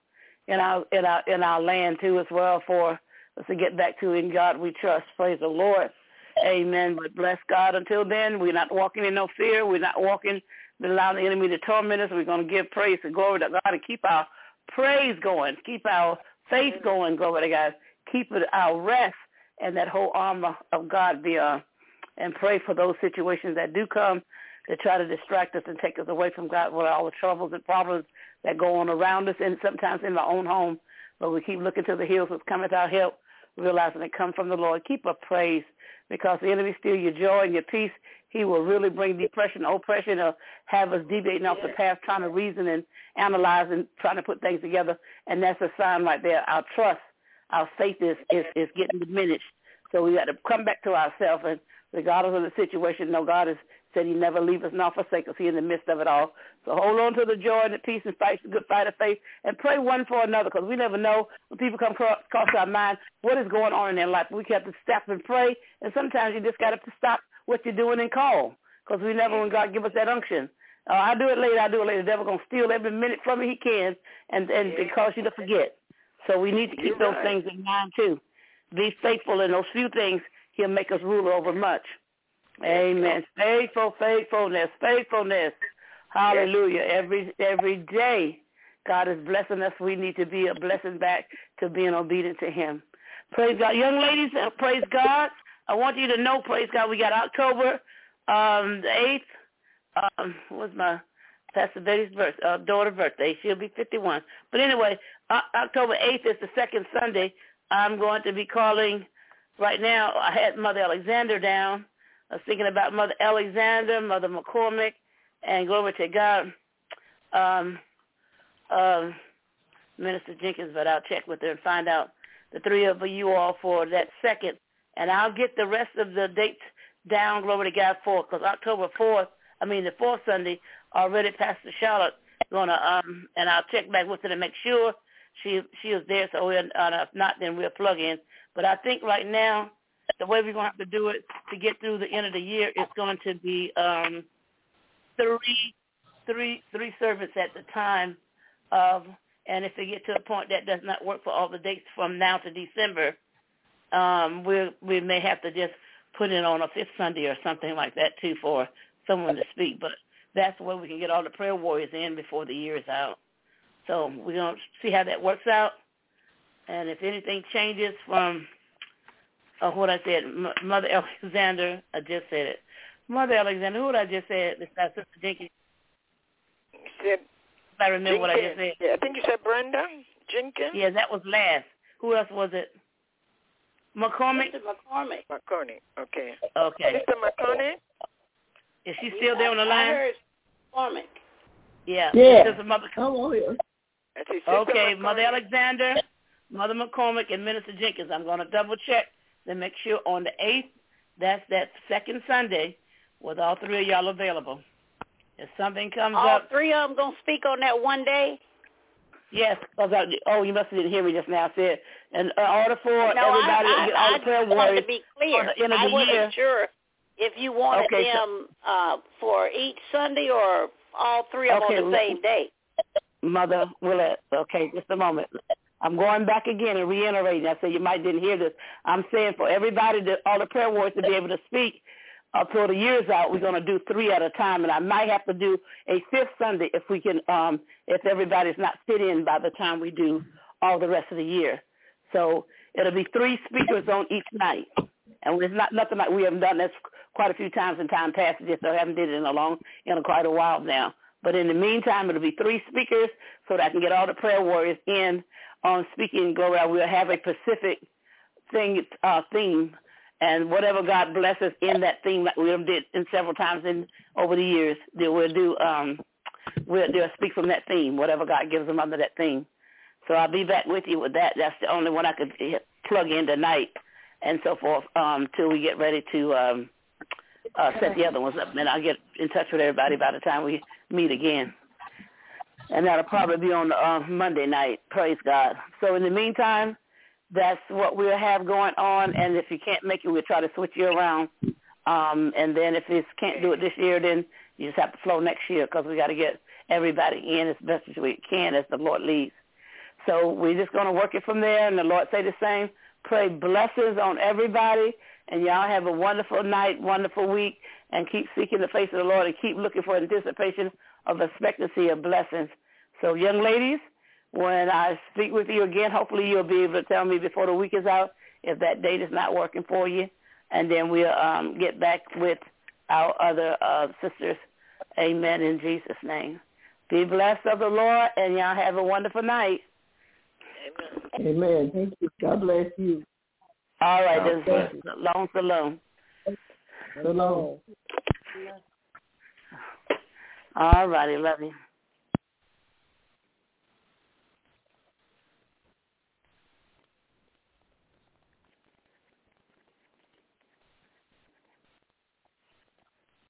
land too as well, for us to get back to in God we trust. Praise the Lord. Amen. But bless God. Until then, we're not walking in no fear. We're not walking allowing the enemy to torment us. We're going to give praise and glory to God and keep our praise going, keep our faith going, glory to God, keep our rest and that whole armor of God be and pray for those situations that do come to try to distract us and take us away from God with all the troubles and problems that go on around us and sometimes in our own home. But we keep looking to the hills which cometh our help, realizing it come from the Lord. Keep up praise, because the enemy steal your joy and your peace. He will really bring depression, oppression, or have us deviating off the path, trying to reason and analyze and trying to put things together. And that's a sign right there. Our trust, our faith is getting diminished. So we got to come back to ourselves, and regardless of the situation, know God has said he never leave us nor forsake us. He in the midst of it all. So hold on to the joy and the peace and fight the good fight of faith, and pray one for another, because we never know when people come across our mind what is going on in their life. We have to stop and pray, and sometimes you just got to stop what you're doing and call, because we never, when God give us that unction. I do it later. The devil going to steal every minute from me he can and cause you to forget. So we need to keep those things in mind too. Be faithful in those few things. He'll make us ruler over much. Amen. Faithfulness. Hallelujah. Every day God is blessing us. We need to be a blessing back to being obedient to him. Praise God. Young ladies, praise God. I want you to know, praise God, we got October the 8th. Was my Pastor Betty's daughter's birthday. She'll be 51. But anyway, October 8th is the second Sunday. I'm going to be calling right now. I had Mother Alexander down. I was thinking about Mother Alexander, Mother McCormick, and glory to God, Minister Jenkins, but I'll check with her and find out the three of you all for that second. And I'll get the rest of the dates down, glory to God, because October 4th, the fourth Sunday, already Pastor Charlotte gonna and I'll check back with her to make sure she is there. So if not, then we'll plug in. But I think right now the way we're gonna have to do it to get through the end of the year is going to be three services at the time of. And if we get to a point that does not work for all the dates from now to December, we may have to just put it on a fifth Sunday or something like that too for someone to speak. But that's the way we can get all the prayer warriors in before the year is out. So we're going to see how that works out. And if anything changes from what I said, Mother Alexander, I just said it. Mother Alexander, who did I just say? Besides Sister Jenkins. I remember Jenkins. What I just said. Yeah, I think you said Brenda Jenkins. Yeah, that was last. Who else was it? McCormick? McCormick, okay. Okay. Mr. McCormick? Is she still there on the line? I heard McCormick. Yeah. Mother. Oh, yeah. Okay, Mother Alexander, Mother McCormick, and Minister Jenkins. I'm going to double check to make sure on the 8th, that's that second Sunday, with all three of y'all available. If something comes up. All three of them going to speak on that one day? Yes. You must have didn't hear me just now. I said, in order for everybody to get all the prayer warriors to be clear. For the end of the year. I wasn't sure if you wanted them for each Sunday or all three of them on the same day. Mother Willette, okay, just a moment. I'm going back again and reiterating. I said you might didn't hear this. I'm saying for everybody, all the prayer warriors to be able to speak until the year's out, we're going to do three at a time, and I might have to do a fifth Sunday if we can, if everybody's not fit in by the time we do all the rest of the year. So it'll be three speakers on each night, and it's not nothing like we haven't done this quite a few times in time past. Just I haven't did it in quite a while now. But in the meantime, it'll be three speakers so that I can get all the prayer warriors in on speaking. We'll have a specific theme, and whatever God blesses in that theme, like we did in several times over the years, we'll speak from that theme, whatever God gives them under that theme. So I'll be back with you with that. That's the only one I could plug in tonight and so forth till we get ready to set the other ones up. And I'll get in touch with everybody by the time we meet again. And that'll probably be on Monday night. Praise God. So in the meantime, that's what we'll have going on. And if you can't make it, we'll try to switch you around. And then if you can't do it this year, then you just have to flow next year because we got to get everybody in as best as we can as the Lord leads. So we're just going to work it from there. And the Lord say the same. Pray blessings on everybody. And y'all have a wonderful night, wonderful week, and keep seeking the face of the Lord and keep looking for anticipation of expectancy of blessings. So young ladies, when I speak with you again, hopefully you'll be able to tell me before the week is out if that date is not working for you. And then we'll get back with our other sisters. Amen, in Jesus' name. Be blessed of the Lord, and y'all have a wonderful night. Amen. Thank you. God bless you. All right, this is Shalom. Shalom. All righty, love you.